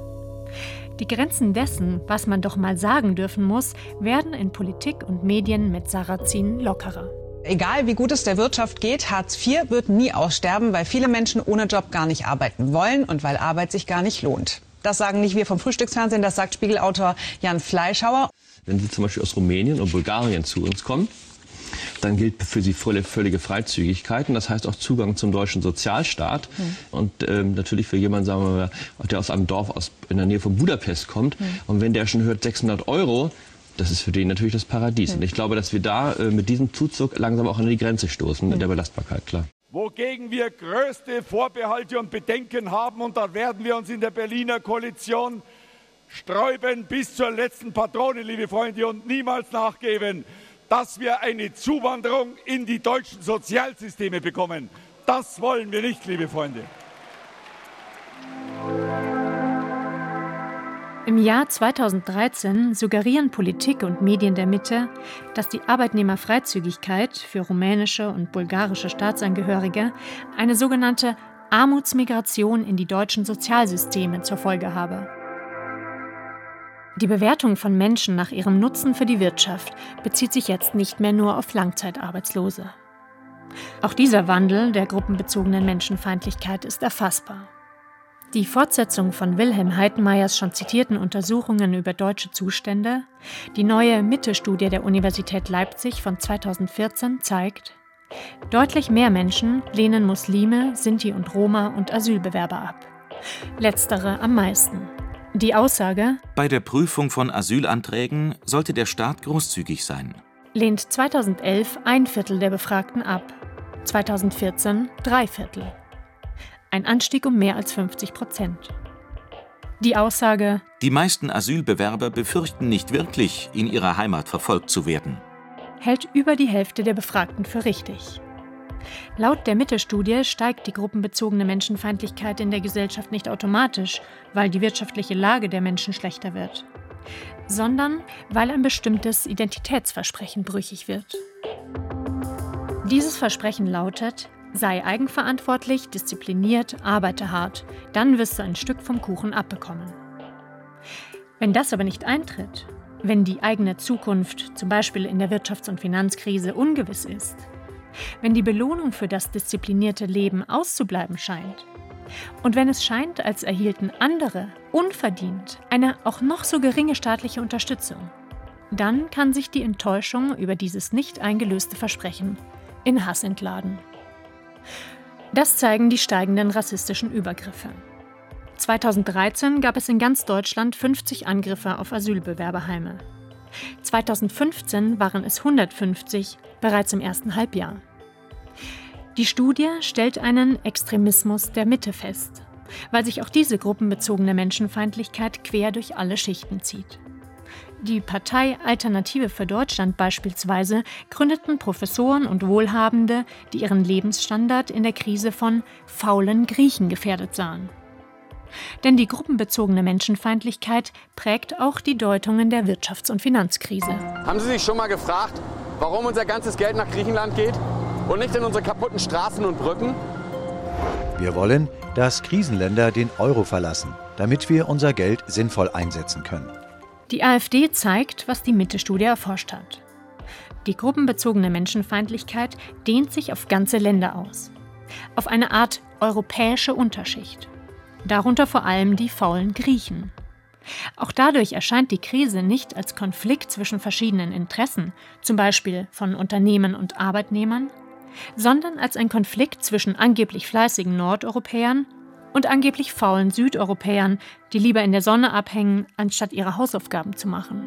[SPEAKER 3] Die Grenzen dessen, was man doch mal sagen dürfen muss, werden in Politik und Medien mit Sarrazin lockerer.
[SPEAKER 2] Egal wie gut es der Wirtschaft geht, Hartz vier wird nie aussterben, weil viele Menschen ohne Job gar nicht arbeiten wollen und weil Arbeit sich gar nicht lohnt. Das sagen nicht wir vom Frühstücksfernsehen, das sagt Spiegelautor Jan Fleischhauer.
[SPEAKER 6] Wenn Sie zum Beispiel aus Rumänien und Bulgarien zu uns kommen, dann gilt für Sie volle, völlige Freizügigkeit und das heißt auch Zugang zum deutschen Sozialstaat. Mhm. Und ähm, natürlich für jemanden, sagen wir mal, der aus einem Dorf aus, in der Nähe von Budapest kommt, mhm. und wenn der schon hört sechshundert Euro, das ist für den natürlich das Paradies. Mhm. Und ich glaube, dass wir da äh, mit diesem Zuzug langsam auch an die Grenze stoßen, mhm. in der Belastbarkeit, klar.
[SPEAKER 7] Wogegen wir größte Vorbehalte und Bedenken haben, und da werden wir uns in der Berliner Koalition sträuben bis zur letzten Patrone, liebe Freunde, und niemals nachgeben, dass wir eine Zuwanderung in die deutschen Sozialsysteme bekommen. Das wollen wir nicht, liebe Freunde.
[SPEAKER 3] Im Jahr zweitausenddreizehn suggerieren Politik und Medien der Mitte, dass die Arbeitnehmerfreizügigkeit für rumänische und bulgarische Staatsangehörige eine sogenannte Armutsmigration in die deutschen Sozialsysteme zur Folge habe. Die Bewertung von Menschen nach ihrem Nutzen für die Wirtschaft bezieht sich jetzt nicht mehr nur auf Langzeitarbeitslose. Auch dieser Wandel der gruppenbezogenen Menschenfeindlichkeit ist erfassbar. Die Fortsetzung von Wilhelm Heitenmeyers schon zitierten Untersuchungen über deutsche Zustände, die neue Mitte-Studie der Universität Leipzig von zweitausendvierzehn zeigt, deutlich mehr Menschen lehnen Muslime, Sinti und Roma und Asylbewerber ab. Letztere am meisten. Die Aussage:
[SPEAKER 9] Bei der Prüfung von Asylanträgen sollte der Staat großzügig sein.
[SPEAKER 3] Lehnt zweitausendelf ein Viertel der Befragten ab, zweitausendvierzehn drei Viertel. Ein Anstieg um mehr als fünfzig Prozent. Die Aussage:
[SPEAKER 9] Die meisten Asylbewerber befürchten nicht wirklich, in ihrer Heimat verfolgt zu werden.
[SPEAKER 3] Hält über die Hälfte der Befragten für richtig. Laut der Mitte-Studie steigt die gruppenbezogene Menschenfeindlichkeit in der Gesellschaft nicht automatisch, weil die wirtschaftliche Lage der Menschen schlechter wird, sondern weil ein bestimmtes Identitätsversprechen brüchig wird. Dieses Versprechen lautet: Sei eigenverantwortlich, diszipliniert, arbeite hart, dann wirst du ein Stück vom Kuchen abbekommen. Wenn das aber nicht eintritt, wenn die eigene Zukunft, zum Beispiel in der Wirtschafts- und Finanzkrise, ungewiss ist, wenn die Belohnung für das disziplinierte Leben auszubleiben scheint und wenn es scheint, als erhielten andere unverdient eine auch noch so geringe staatliche Unterstützung, dann kann sich die Enttäuschung über dieses nicht eingelöste Versprechen in Hass entladen. Das zeigen die steigenden rassistischen Übergriffe. zweitausenddreizehn gab es in ganz Deutschland fünfzig Angriffe auf Asylbewerberheime. zweitausendfünfzehn waren es hundertfünfzig, bereits im ersten Halbjahr. Die Studie stellt einen Extremismus der Mitte fest, weil sich auch diese gruppenbezogene Menschenfeindlichkeit quer durch alle Schichten zieht. Die Partei Alternative für Deutschland beispielsweise gründeten Professoren und Wohlhabende, die ihren Lebensstandard in der Krise von faulen Griechen gefährdet sahen. Denn die gruppenbezogene Menschenfeindlichkeit prägt auch die Deutungen der Wirtschafts- und Finanzkrise.
[SPEAKER 11] Haben Sie sich schon mal gefragt, warum unser ganzes Geld nach Griechenland geht und nicht in unsere kaputten Straßen und Brücken?
[SPEAKER 12] Wir wollen, dass Krisenländer den Euro verlassen, damit wir unser Geld sinnvoll einsetzen können.
[SPEAKER 3] Die AfD zeigt, was die Mitte-Studie erforscht hat. Die gruppenbezogene Menschenfeindlichkeit dehnt sich auf ganze Länder aus. Auf eine Art europäische Unterschicht. Darunter vor allem die faulen Griechen. Auch dadurch erscheint die Krise nicht als Konflikt zwischen verschiedenen Interessen, zum Beispiel von Unternehmen und Arbeitnehmern, sondern als ein Konflikt zwischen angeblich fleißigen Nordeuropäern und angeblich faulen Südeuropäern, die lieber in der Sonne abhängen, anstatt ihre Hausaufgaben zu machen.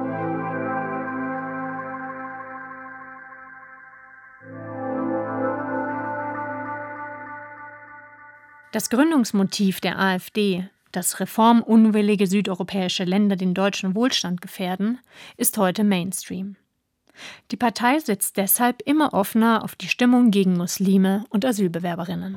[SPEAKER 3] Das Gründungsmotiv der AfD, dass reformunwillige südeuropäische Länder den deutschen Wohlstand gefährden, ist heute Mainstream. Die Partei setzt deshalb immer offener auf die Stimmung gegen Muslime und Asylbewerberinnen.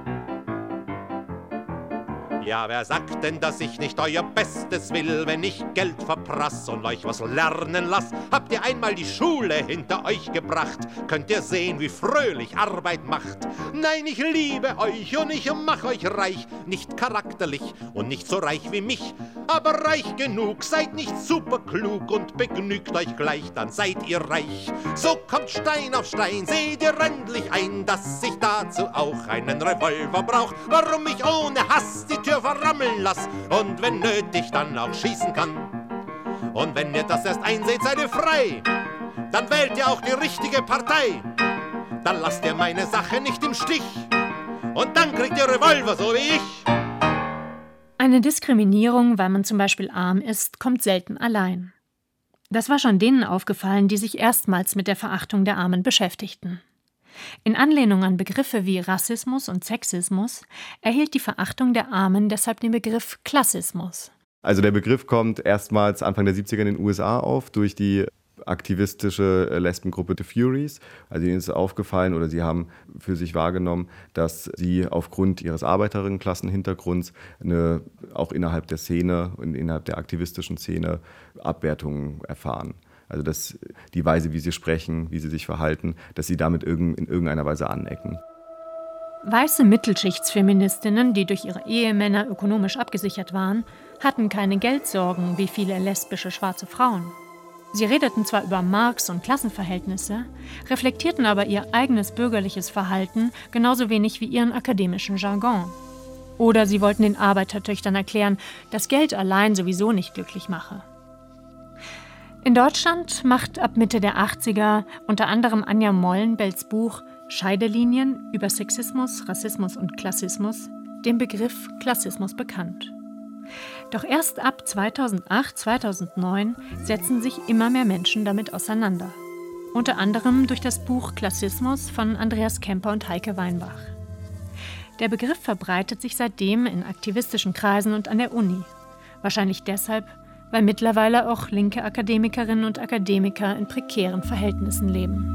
[SPEAKER 13] Ja, wer sagt denn, dass ich nicht euer Bestes will, wenn ich Geld verprass und euch was lernen lass? Habt ihr einmal die Schule hinter euch gebracht, könnt ihr sehen, wie fröhlich Arbeit macht. Nein, ich liebe euch und ich mach euch reich, nicht charakterlich und nicht so reich wie mich, aber reich genug, seid nicht superklug und begnügt euch gleich, dann seid ihr reich. So kommt Stein auf Stein, seht ihr endlich ein, dass ich dazu auch einen Revolver brauch, warum ich ohne Hass die Tür verrammeln lass und wenn nötig dann auch schießen kann. Und wenn ihr das erst einseht, seid ihr frei, dann wählt ihr auch die richtige Partei. Dann lasst ihr meine Sache nicht im Stich und dann kriegt ihr Revolver, so wie ich.
[SPEAKER 3] Eine Diskriminierung, weil man zum Beispiel arm ist, kommt selten allein. Das war schon denen aufgefallen, die sich erstmals mit der Verachtung der Armen beschäftigten. In Anlehnung an Begriffe wie Rassismus und Sexismus erhielt die Verachtung der Armen deshalb den Begriff Klassismus.
[SPEAKER 14] Also der Begriff kommt erstmals Anfang der siebziger in den U S A auf durch die aktivistische Lesbengruppe The Furies. Also ihnen ist aufgefallen oder sie haben für sich wahrgenommen, dass sie aufgrund ihres Arbeiterinnenklassenhintergrunds eine, auch innerhalb der Szene und innerhalb der aktivistischen Szene Abwertungen erfahren. Also dass die Weise, wie sie sprechen, wie sie sich verhalten, dass sie damit in irgendeiner Weise anecken.
[SPEAKER 3] Weiße Mittelschichtsfeministinnen, die durch ihre Ehemänner ökonomisch abgesichert waren, hatten keine Geldsorgen wie viele lesbische schwarze Frauen. Sie redeten zwar über Marx und Klassenverhältnisse, reflektierten aber ihr eigenes bürgerliches Verhalten genauso wenig wie ihren akademischen Jargon. Oder sie wollten den Arbeitertöchtern erklären, dass Geld allein sowieso nicht glücklich mache. In Deutschland macht ab Mitte der achtziger unter anderem Anja Mollenbells Buch Scheidelinien über Sexismus, Rassismus und Klassismus den Begriff Klassismus bekannt. Doch erst ab zweitausendacht, zweitausendneun setzen sich immer mehr Menschen damit auseinander. Unter anderem durch das Buch Klassismus von Andreas Kemper und Heike Weinbach. Der Begriff verbreitet sich seitdem in aktivistischen Kreisen und an der Uni. Wahrscheinlich deshalb, weil mittlerweile auch linke Akademikerinnen und Akademiker in prekären Verhältnissen leben.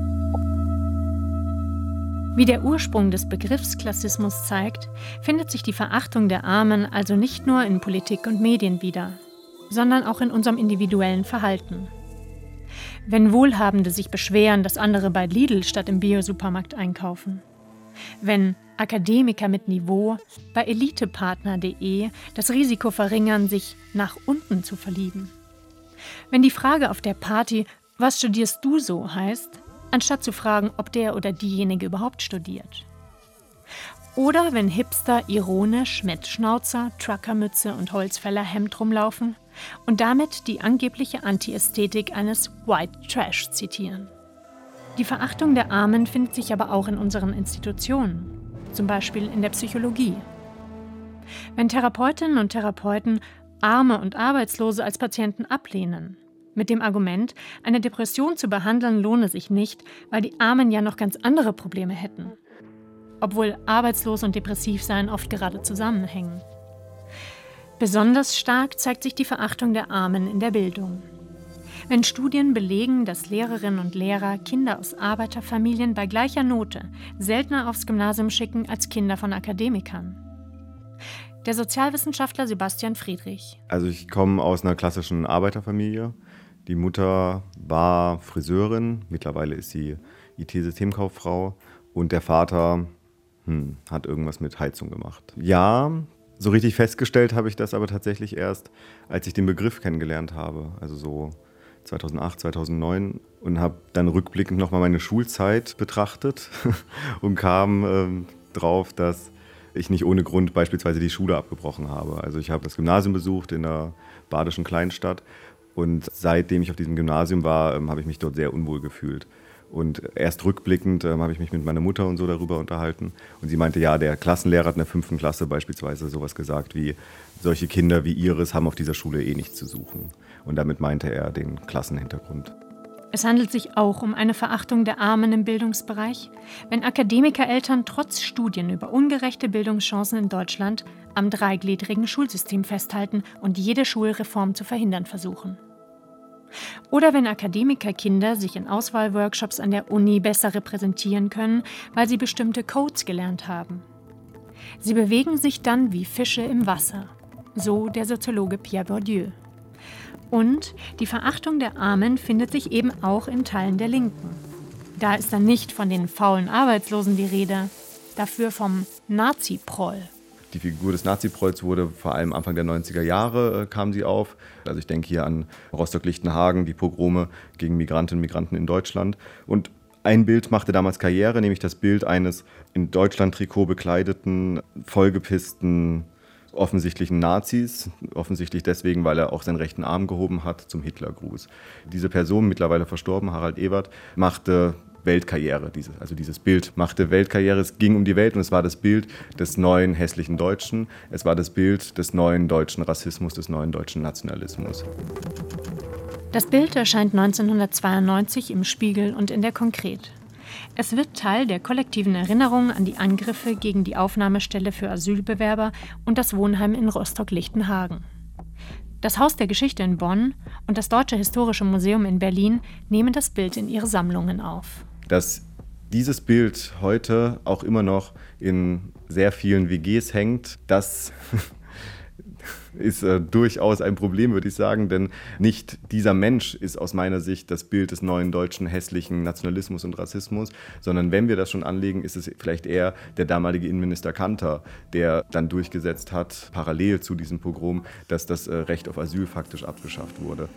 [SPEAKER 3] Wie der Ursprung des Begriffs Klassismus zeigt, findet sich die Verachtung der Armen also nicht nur in Politik und Medien wieder, sondern auch in unserem individuellen Verhalten. Wenn Wohlhabende sich beschweren, dass andere bei Lidl statt im Bio-Supermarkt einkaufen. Wenn Akademiker mit Niveau bei elitepartner punkt de das Risiko verringern, sich nach unten zu verlieben. Wenn die Frage auf der Party, was studierst du so, heißt, anstatt zu fragen, ob der oder diejenige überhaupt studiert. Oder wenn Hipster ironisch mit Schnauzer, Truckermütze und Holzfällerhemd rumlaufen und damit die angebliche Anti-Ästhetik eines White Trash zitieren. Die Verachtung der Armen findet sich aber auch in unseren Institutionen, zum Beispiel in der Psychologie. Wenn Therapeutinnen und Therapeuten Arme und Arbeitslose als Patienten ablehnen, mit dem Argument, eine Depression zu behandeln lohne sich nicht, weil die Armen ja noch ganz andere Probleme hätten. Obwohl arbeitslos und depressiv sein oft gerade zusammenhängen. Besonders stark zeigt sich die Verachtung der Armen in der Bildung. Wenn Studien belegen, dass Lehrerinnen und Lehrer Kinder aus Arbeiterfamilien bei gleicher Note seltener aufs Gymnasium schicken als Kinder von Akademikern. Der Sozialwissenschaftler Sebastian Friedrich.
[SPEAKER 14] Also ich komme aus einer klassischen Arbeiterfamilie. Die Mutter war Friseurin, mittlerweile ist sie I T-Systemkauffrau und der Vater hm, hat irgendwas mit Heizung gemacht. Ja, so richtig festgestellt habe ich das aber tatsächlich erst, als ich den Begriff kennengelernt habe, also so zweitausendacht, zweitausendneun, und habe dann rückblickend nochmal meine Schulzeit betrachtet und kam ähm, drauf, dass ich nicht ohne Grund beispielsweise die Schule abgebrochen habe. Also ich habe das Gymnasium besucht in einer badischen Kleinstadt und seitdem ich auf diesem Gymnasium war, ähm, habe ich mich dort sehr unwohl gefühlt. Und erst rückblickend ähm, habe ich mich mit meiner Mutter und so darüber unterhalten. Und sie meinte, ja, der Klassenlehrer hat in der fünften Klasse beispielsweise sowas gesagt wie, solche Kinder wie Iris haben auf dieser Schule eh nichts zu suchen. Und damit meinte er den Klassenhintergrund.
[SPEAKER 3] Es handelt sich auch um eine Verachtung der Armen im Bildungsbereich, wenn Akademikereltern trotz Studien über ungerechte Bildungschancen in Deutschland am dreigliedrigen Schulsystem festhalten und jede Schulreform zu verhindern versuchen. Oder wenn Akademikerkinder sich in Auswahlworkshops an der Uni besser repräsentieren können, weil sie bestimmte Codes gelernt haben. Sie bewegen sich dann wie Fische im Wasser, so der Soziologe Pierre Bourdieu. Und die Verachtung der Armen findet sich eben auch in Teilen der Linken. Da ist dann nicht von den faulen Arbeitslosen die Rede, dafür vom Nazi-Proll.
[SPEAKER 14] Die Figur des Nazi-Prolls wurde vor allem Anfang der neunziger Jahre äh, kam sie auf. Also ich denke hier an Rostock-Lichtenhagen, die Pogrome gegen Migrantinnen und Migranten in Deutschland. Und ein Bild machte damals Karriere, nämlich das Bild eines in Deutschland-Trikot bekleideten, vollgepissten, offensichtlichen Nazis, offensichtlich deswegen, weil er auch seinen rechten Arm gehoben hat zum Hitlergruß. Diese Person, mittlerweile verstorben, Harald Ebert, machte Weltkarriere, diese, also dieses Bild machte Weltkarriere. Es ging um die Welt und es war das Bild des neuen hässlichen Deutschen. Es war das Bild des neuen deutschen Rassismus, des neuen deutschen Nationalismus.
[SPEAKER 3] Das Bild erscheint neunzehnhundertzweiundneunzig im Spiegel und in der Konkret. Es wird Teil der kollektiven Erinnerung an die Angriffe gegen die Aufnahmestelle für Asylbewerber und das Wohnheim in Rostock-Lichtenhagen. Das Haus der Geschichte in Bonn und das Deutsche Historische Museum in Berlin nehmen das Bild in ihre Sammlungen auf.
[SPEAKER 14] Dass dieses Bild heute auch immer noch in sehr vielen W Gs hängt, das ist äh, durchaus ein Problem, würde ich sagen, denn nicht dieser Mensch ist aus meiner Sicht das Bild des neuen deutschen hässlichen Nationalismus und Rassismus, sondern wenn wir das schon anlegen, ist es vielleicht eher der damalige Innenminister Kanter, der dann durchgesetzt hat, parallel zu diesem Pogrom, dass das äh, Recht auf Asyl faktisch abgeschafft wurde.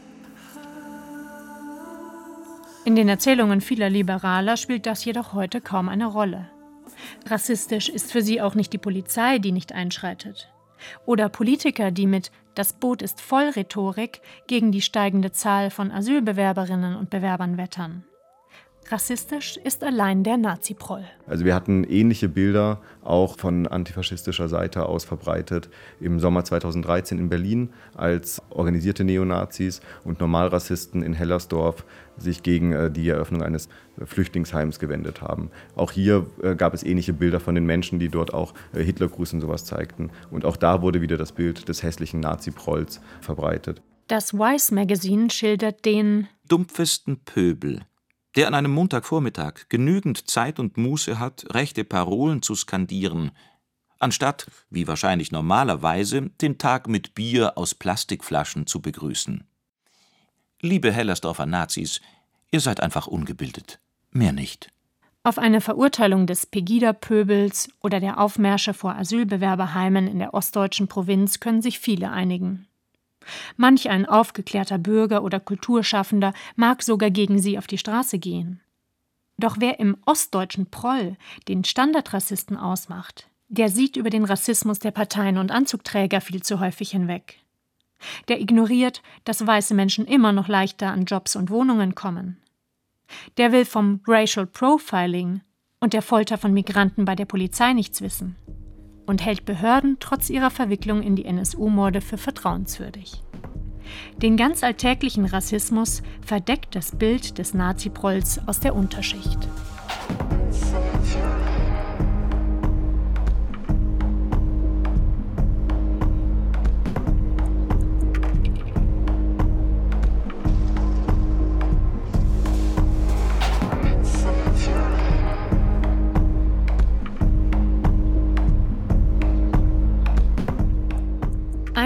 [SPEAKER 3] In den Erzählungen vieler Liberaler spielt das jedoch heute kaum eine Rolle. Rassistisch ist für sie auch nicht die Polizei, die nicht einschreitet. Oder Politiker, die mit „Das Boot ist voll" Rhetorik gegen die steigende Zahl von Asylbewerberinnen und Bewerbern wettern. Rassistisch ist allein der Nazi-Proll.
[SPEAKER 14] Also wir hatten ähnliche Bilder auch von antifaschistischer Seite aus verbreitet im Sommer zweitausenddreizehn in Berlin, als organisierte Neonazis und Normalrassisten in Hellersdorf sich gegen die Eröffnung eines Flüchtlingsheims gewendet haben. Auch hier gab es ähnliche Bilder von den Menschen, die dort auch Hitlergruß und sowas zeigten. Und auch da wurde wieder das Bild des hässlichen Nazi-Prolls verbreitet.
[SPEAKER 3] Das Vice Magazine schildert den
[SPEAKER 9] dumpfesten Pöbel, der an einem Montagvormittag genügend Zeit und Muße hat, rechte Parolen zu skandieren, anstatt, wie wahrscheinlich normalerweise, den Tag mit Bier aus Plastikflaschen zu begrüßen. Liebe Hellersdorfer Nazis, ihr seid einfach ungebildet. Mehr nicht.
[SPEAKER 3] Auf eine Verurteilung des Pegida-Pöbels oder der Aufmärsche vor Asylbewerberheimen in der ostdeutschen Provinz können sich viele einigen. Manch ein aufgeklärter Bürger oder Kulturschaffender mag sogar gegen sie auf die Straße gehen. Doch wer im ostdeutschen Proll den Standardrassisten ausmacht, der sieht über den Rassismus der Parteien und Anzugträger viel zu häufig hinweg. Der ignoriert, dass weiße Menschen immer noch leichter an Jobs und Wohnungen kommen. Der will vom Racial Profiling und der Folter von Migranten bei der Polizei nichts wissen und hält Behörden trotz ihrer Verwicklung in die N S U-Morde für vertrauenswürdig. Den ganz alltäglichen Rassismus verdeckt das Bild des Nazi-Prolls aus der Unterschicht.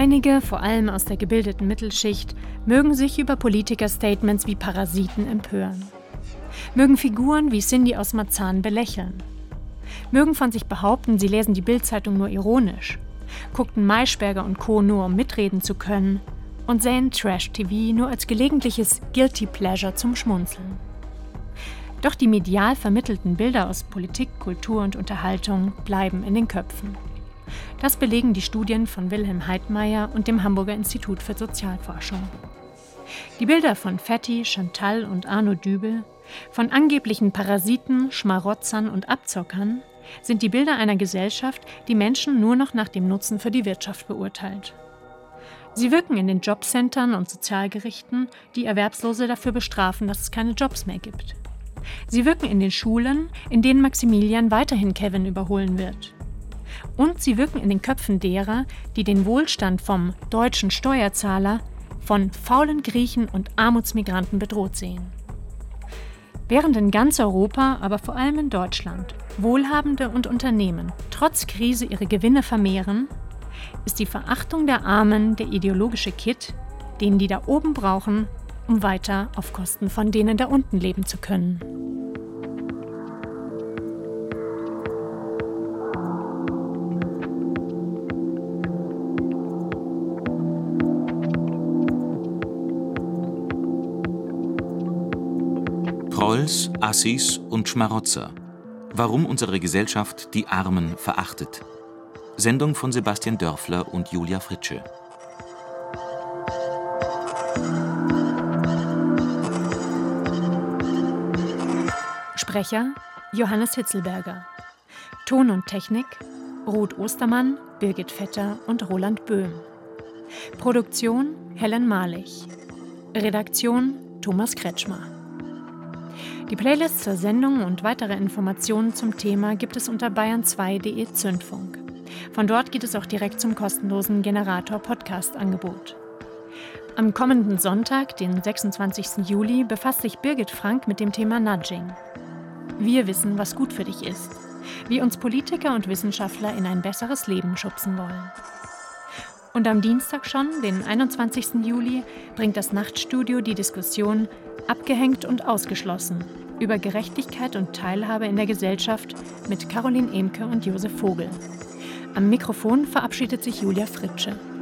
[SPEAKER 3] Einige, vor allem aus der gebildeten Mittelschicht, mögen sich über Politiker-Statements wie Parasiten empören. Mögen Figuren wie Cindy aus Marzahn belächeln. Mögen von sich behaupten, sie lesen die Bild-Zeitung nur ironisch, guckten Maischberger und Co. nur, um mitreden zu können und sähen Trash-T V nur als gelegentliches Guilty Pleasure zum Schmunzeln. Doch die medial vermittelten Bilder aus Politik, Kultur und Unterhaltung bleiben in den Köpfen. Das belegen die Studien von Wilhelm Heidmeier und dem Hamburger Institut für Sozialforschung. Die Bilder von Fetti, Chantal und Arno Dübel, von angeblichen Parasiten, Schmarotzern und Abzockern, sind die Bilder einer Gesellschaft, die Menschen nur noch nach dem Nutzen für die Wirtschaft beurteilt. Sie wirken in den Jobcentern und Sozialgerichten, die Erwerbslose dafür bestrafen, dass es keine Jobs mehr gibt. Sie wirken in den Schulen, in denen Maximilian weiterhin Kevin überholen wird. Und sie wirken in den Köpfen derer, die den Wohlstand vom deutschen Steuerzahler von faulen Griechen und Armutsmigranten bedroht sehen. Während in ganz Europa, aber vor allem in Deutschland, Wohlhabende und Unternehmen trotz Krise ihre Gewinne vermehren, ist die Verachtung der Armen der ideologische Kitt, den die da oben brauchen, um weiter auf Kosten von denen da unten leben zu können.
[SPEAKER 9] Prolls, Assis und Schmarotzer. Warum unsere Gesellschaft die Armen verachtet. Sendung von Sebastian Dörfler und Julia Fritsche.
[SPEAKER 3] Sprecher Johannes Hitzelberger. Ton und Technik Ruth Ostermann, Birgit Vetter und Roland Böhm. Produktion Helen Malich. Redaktion Thomas Kretschmer. Die Playlist zur Sendung und weitere Informationen zum Thema gibt es unter bayern zwei punkt de Zündfunk. Von dort geht es auch direkt zum kostenlosen Generator-Podcast-Angebot. Am kommenden Sonntag, den sechsundzwanzigsten Juli, befasst sich Birgit Frank mit dem Thema Nudging. Wir wissen, was gut für dich ist. Wie uns Politiker und Wissenschaftler in ein besseres Leben schubsen wollen. Und am Dienstag schon, den einundzwanzigsten Juli, bringt das Nachtstudio die Diskussion Abgehängt und ausgeschlossen über Gerechtigkeit und Teilhabe in der Gesellschaft mit Caroline Emke und Josef Vogel. Am Mikrofon verabschiedet sich Julia Fritsche.